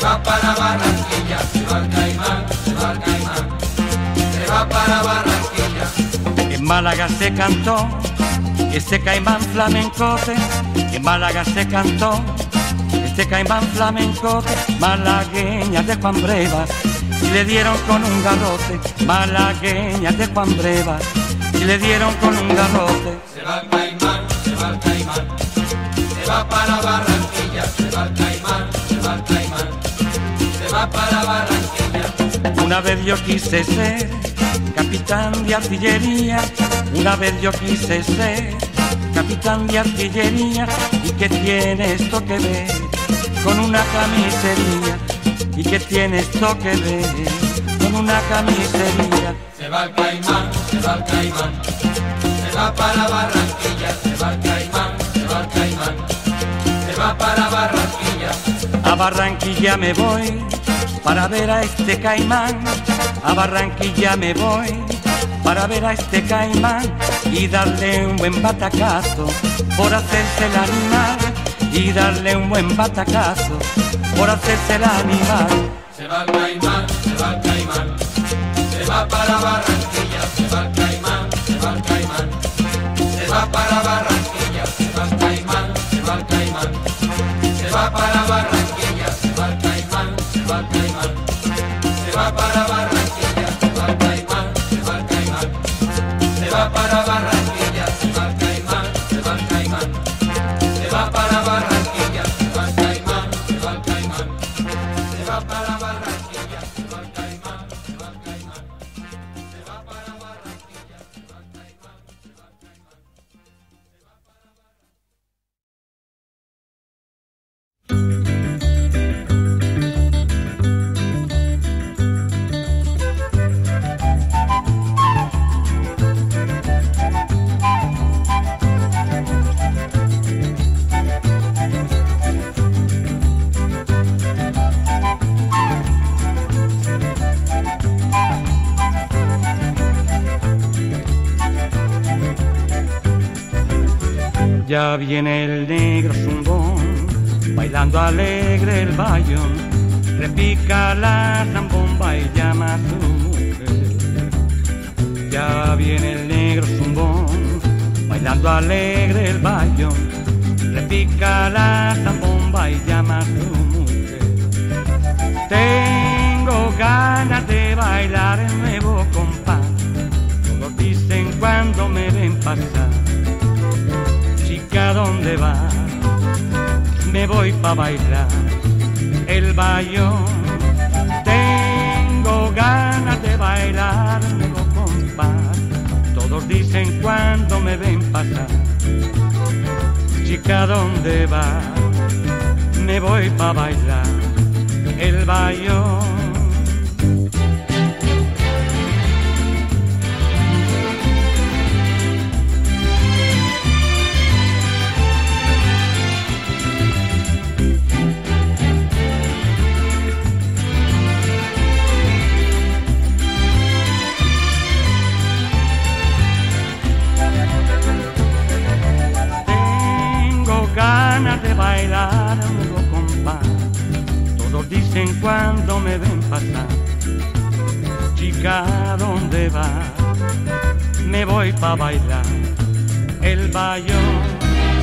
va para Barranquilla, se va al Caimán, se va al Caimán, se va para Barranquilla. En Málaga se cantó este caimán flamencote, en Málaga se cantó este caimán flamencote, malagueñas de Juan Breva, y le dieron con un garrote, malagueñas de Juan Breva, y le dieron con un garrote. Se va al Caimán, se va al Caimán, se va para Barranquilla, se va al Caimán, se va al Caimán, se va para Barranquilla. Una vez yo quise ser capitán de artillería, una vez yo quise ser capitán de artillería. ¿Y qué tiene esto que ver con una camisería? ¿Y qué tiene esto que ver con una camisería? Se va al Caimán, se va al Caimán, se va para Barranquilla, se va al Caimán, se va al Caimán, se va para Barranquilla. A Barranquilla me voy para ver a este caimán, a Barranquilla me voy para ver a este caimán y darle un buen batacazo por hacerse el animal, y darle un buen batacazo por hacerse el animal. Se va al Caimán, se va al Caimán, se va para Barranquilla, se va al Caimán, se va al Caimán, se va para Barranquilla, se va al Caimán, se va al Caimán, se va para Barranquilla, se va al Caimán, se va al Caimán, se va para Barranquilla, se va al Caimán, se va al Caimán, se va para Barranquilla, se va al Caimán, se va al Caimán, se va para Barranquilla, se va al Caimán, se va al Caimán, se va para Barranquilla, se va al Caimán, se va al Caimán, se va para Barranquilla, se va al Caimán, se va al Caimán. Ya viene el negro zumbón, bailando alegre el bayón, repica la zambomba y llama a su mujer. Ya viene el negro zumbón, bailando alegre el bayón, repica la zambomba y llama a su mujer. Tengo ganas de bailar el nuevo compás, todos dicen cuando me ven pasar. Chica, ¿dónde vas? Me voy pa' bailar el bayón. Tengo ganas de bailar un nuevo compás, todos dicen cuando me ven pasar. Chica, ¿dónde vas? Me voy pa' bailar el bayón. Ganas de bailar un nuevo compás, todos dicen cuando me ven pasar. Chica, ¿dónde vas? Me voy pa' bailar el bayón.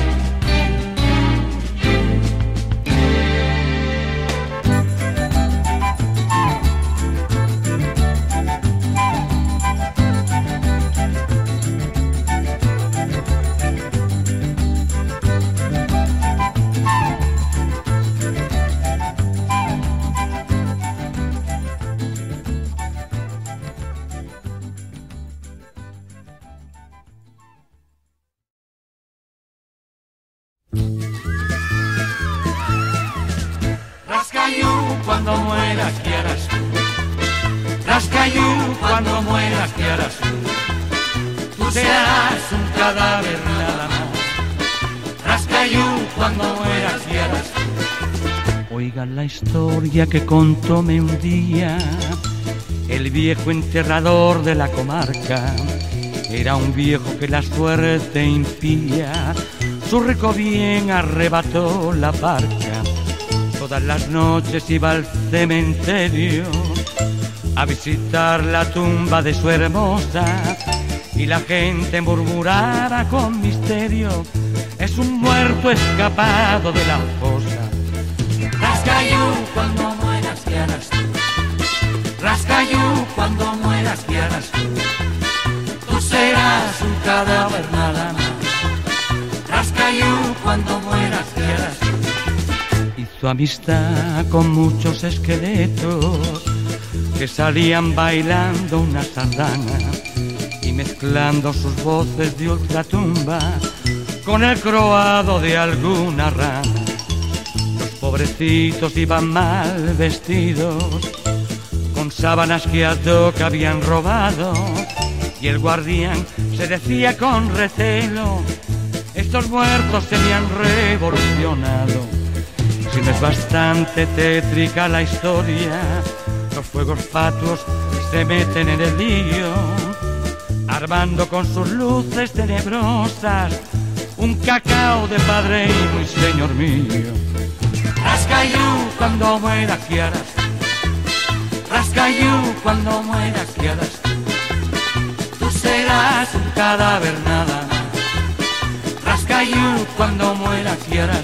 Cuando mueras, ¿qué harás tú? Rascayú, cuando mueras, ¿qué harás tú? Tú serás un cadáver nada más. Rascayú, cuando mueras, ¿qué harás tú? Oigan la historia que contóme un día el viejo enterrador de la comarca. Era un viejo que la suerte impía, su rico bien arrebató la barca. Todas las noches iba al cementerio a visitar la tumba de su hermosa, y la gente murmuraba con misterio: es un muerto escapado de la fosa. Rascayú, cuando mueras, ¿qué harás tú? Rascayú, cuando mueras, ¿qué harás tú? Tú serás un cadáver nada más. Rascayú, cuando mueras, ¿qué harás tú? Hizo amistad con muchos esqueletos que salían bailando una sardana y mezclando sus voces de ultratumba con el croado de alguna rana. Los pobrecitos iban mal vestidos, con sábanas que a toque habían robado, y el guardián se decía con recelo: estos muertos se me han revolucionado. Si no es bastante tétrica la historia, los fuegos fatuos se meten en el lío, armando con sus luces tenebrosas un cacao de padre y señor mío. Rascayú, cuando muera, ¿qué harás? Rascayú, cuando muera, ¿qué harás? Tú serás un cadáver nada más. Rascayú, cuando muera, ¿qué harás?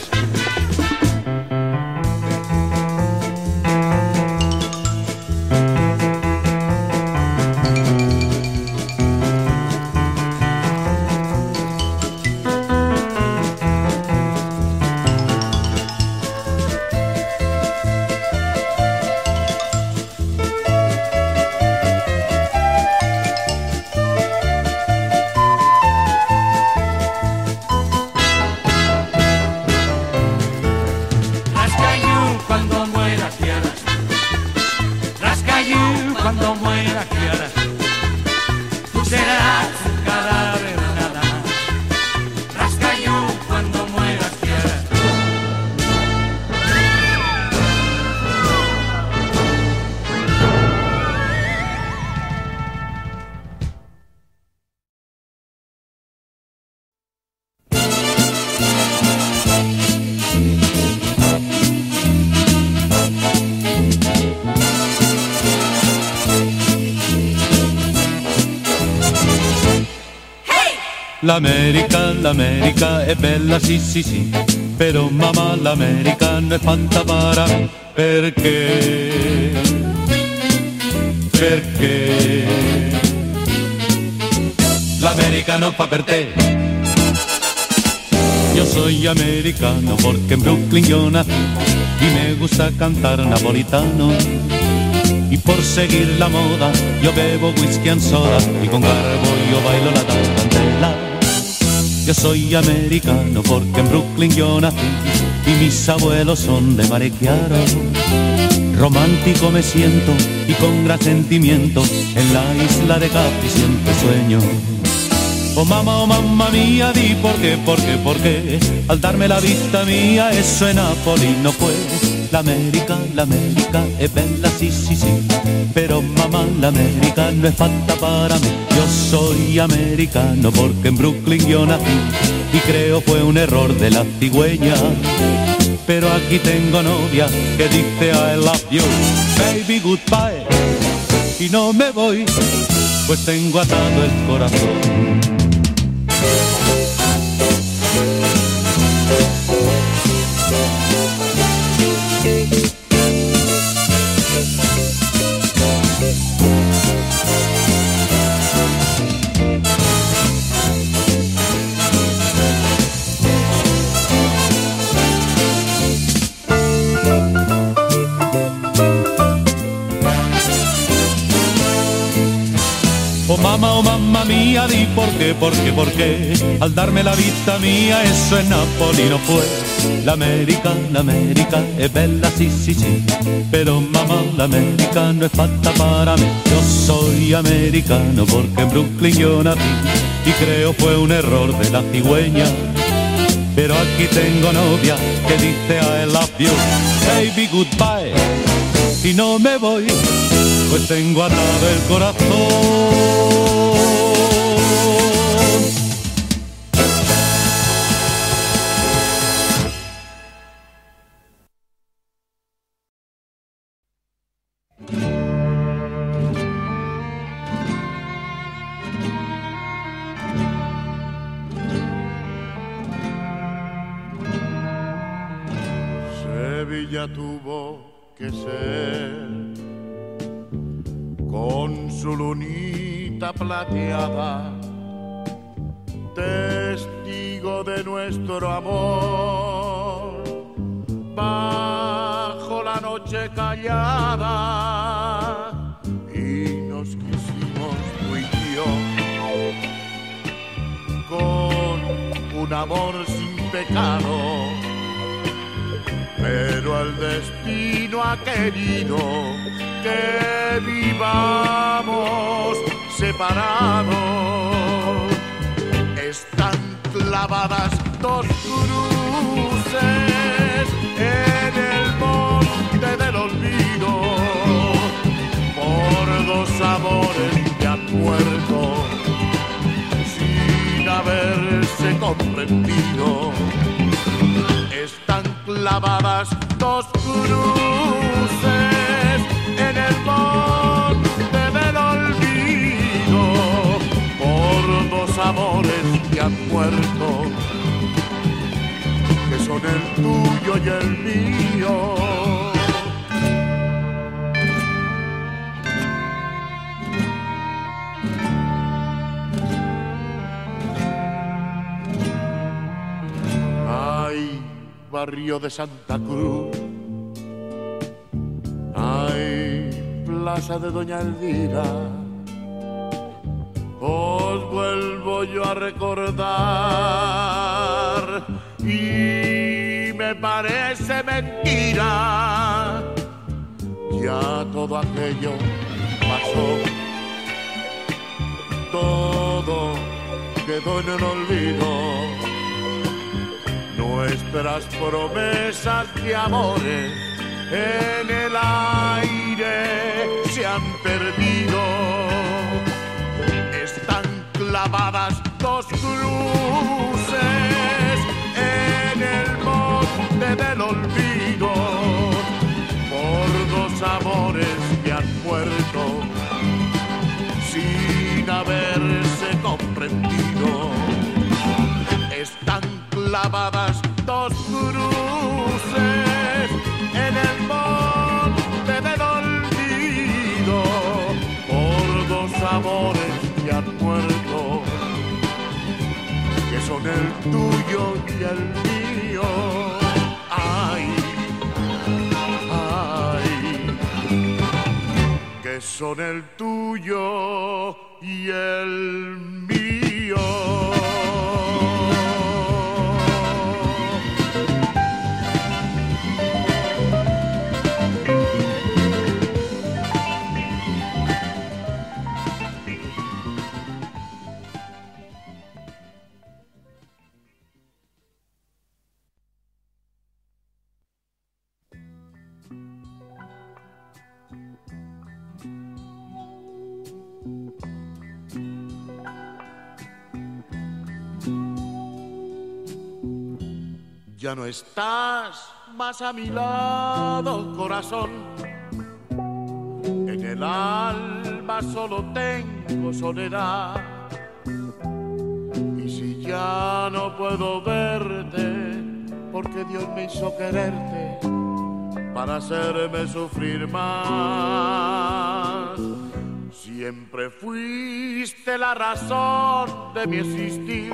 L'America è bella, sì sì sì, però mamma l'America non è fatta para me. Perché? Perché l'America non fa per te. Yo soy americano porque en Brooklyn yo nací y me gusta cantar napolitano. Y por seguir la moda yo bebo whisky and soda y con garbo yo bailo la tarantela. Yo soy americano porque en Brooklyn yo nací y mis abuelos son de Mare Chiaro. Romántico me siento y con gran sentimiento en la isla de Capri siempre sueño. Oh mamma mía, di por qué, al darme la vista mía eso en Napoli no fue. L'America è bella, sì sì sì, pero mamá l'America no es fatta para mí. Yo soy americano porque en Brooklyn yo nací y creo fue un error de la cigüeña. Pero aquí tengo novia que dice I love you, baby goodbye, y no me voy, pues tengo atado el corazón. Oh mamma mía, di por qué, al darme la vista mía eso en Napoli no fue. L'America è bella, sì sì sì, pero mamá l'America no es fatta para mí. Yo soy americano porque en Brooklyn yo nací y creo fue un error de la cigüeña. Pero aquí tengo novia que dice I love you, baby goodbye, y no me voy, pues tengo atado el corazón. ella tuvo que ser, con su lunita plateada, testigo de nuestro amor, bajo la noche callada, y nos quisimos tú y yo, con un amor sin pecado, pero el destino ha querido que vivamos separados. Están clavadas dos cruces en el monte del olvido, por dos amores que han muerto sin haberse comprendido. Están clavadas dos cruces en el monte del olvido, por dos amores que han muerto, que son el tuyo y el mío. Barrio de Santa Cruz, ay, plaza de Doña Elvira, os vuelvo yo a recordar y me parece mentira, ya todo aquello pasó, todo quedó en el olvido. Nuestras promesas de amores en el aire se han perdido. Están clavadas dos cruces en el monte del olvido, por dos amores que han muerto sin haberse comprendido. Están clavadas dos cruces en el monte del olvido, por dos amores que han muerto, que son el tuyo y el mío. Ay, ay, que son el tuyo y el mío. Ya no estás más a mi lado, corazón. En el alma solo tengo soledad. Y si ya no puedo verte, porque Dios me hizo quererte para hacerme sufrir más. Siempre fuiste la razón de mi existir.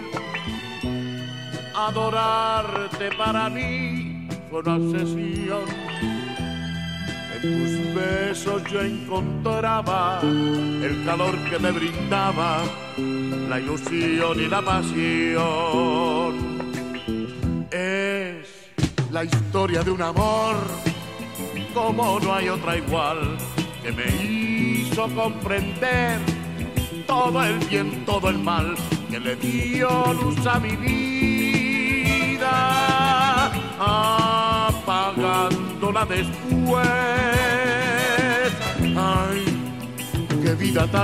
Adorarte para mí fue una obsesión. En tus besos yo encontraba el calor que me brindaba la ilusión y la pasión. Es la historia de un amor como no hay otra igual, que me hizo comprender todo el bien, todo el mal, que le dio luz a mi vida, apagándola después. Ay, qué vida tan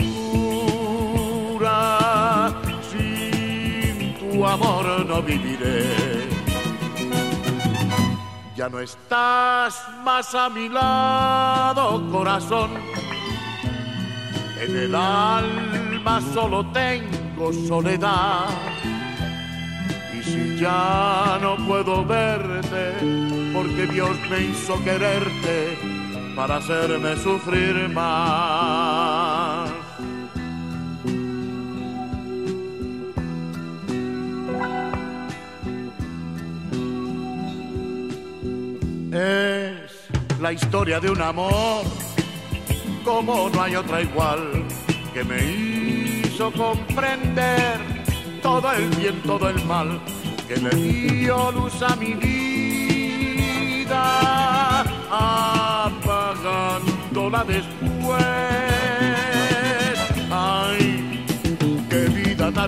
oscura, sin tu amor no viviré. Ya no estás más a mi lado, corazón. En el alma solo tengo soledad. Y si ya no puedo verte, porque porque Dios me hizo quererte para hacerme sufrir más. Es la historia de un amor como no hay otra igual, que me hizo comprender todo el bien, todo el mal, que le dio luz a mi vida, apagándola después. Ay, qué vida tan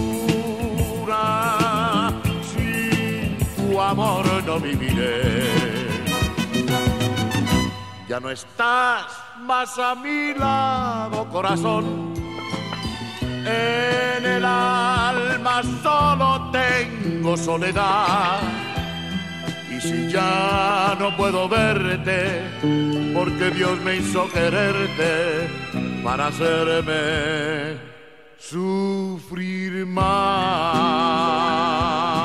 oscura, sin tu amor no viviré. Ya no estás más a mi lado, corazón. En el alma solo tengo soledad. Y si ya no puedo verte, porque Dios me hizo quererte para hacerme sufrir más.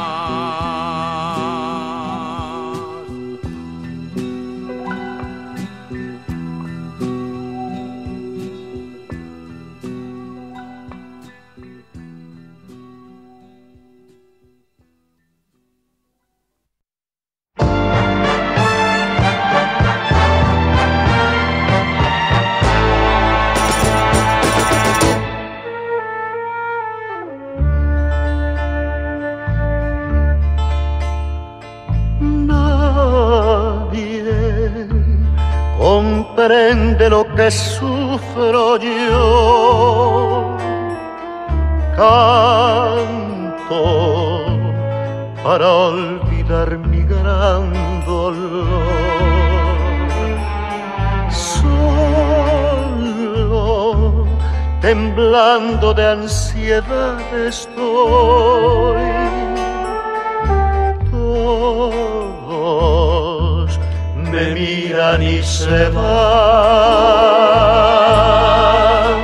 Comprende lo que sufro yo. Canto para olvidar mi gran dolor. Solo temblando de ansiedad estoy. Todos me miran y se van.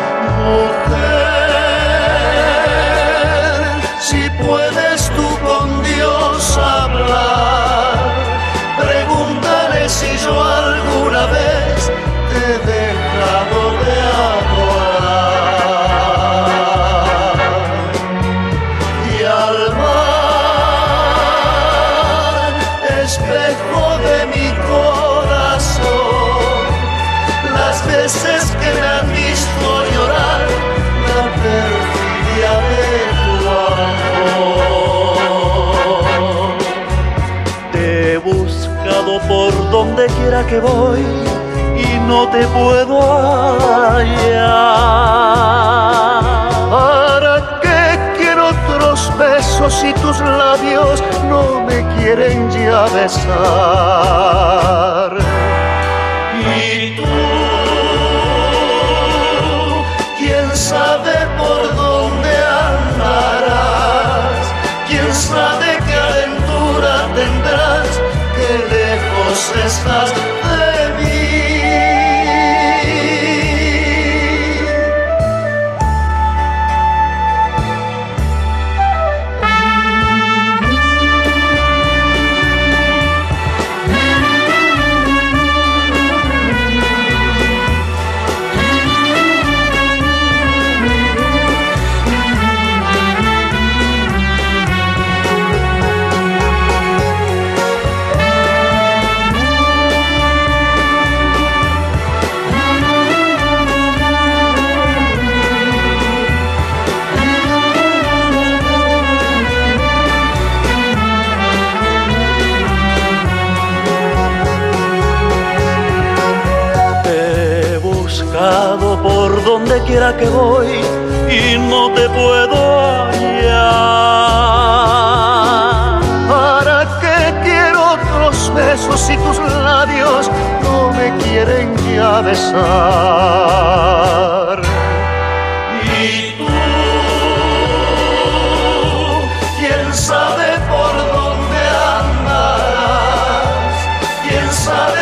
Mujer, si puedes tú con Dios hablar, pregúntale si yo alguna vez te he dejado de adorar. Y al mar, espejo de mi corazón, las veces que me han visto llorar, la perfidia de tu amor. Te he buscado por donde quiera que voy y no te puedo hallar. ¿Para qué quiero otros besos si tus labios no me quieren ya besar? Y tú, quién sabe por dónde andarás, quién sabe qué aventura tendrás, qué lejos estás de mí. Por donde quiera que voy y no te puedo hallar. ¿Para qué quiero otros besos si tus labios no me quieren ya besar? Y tú, quién sabe por dónde andarás, quién sabe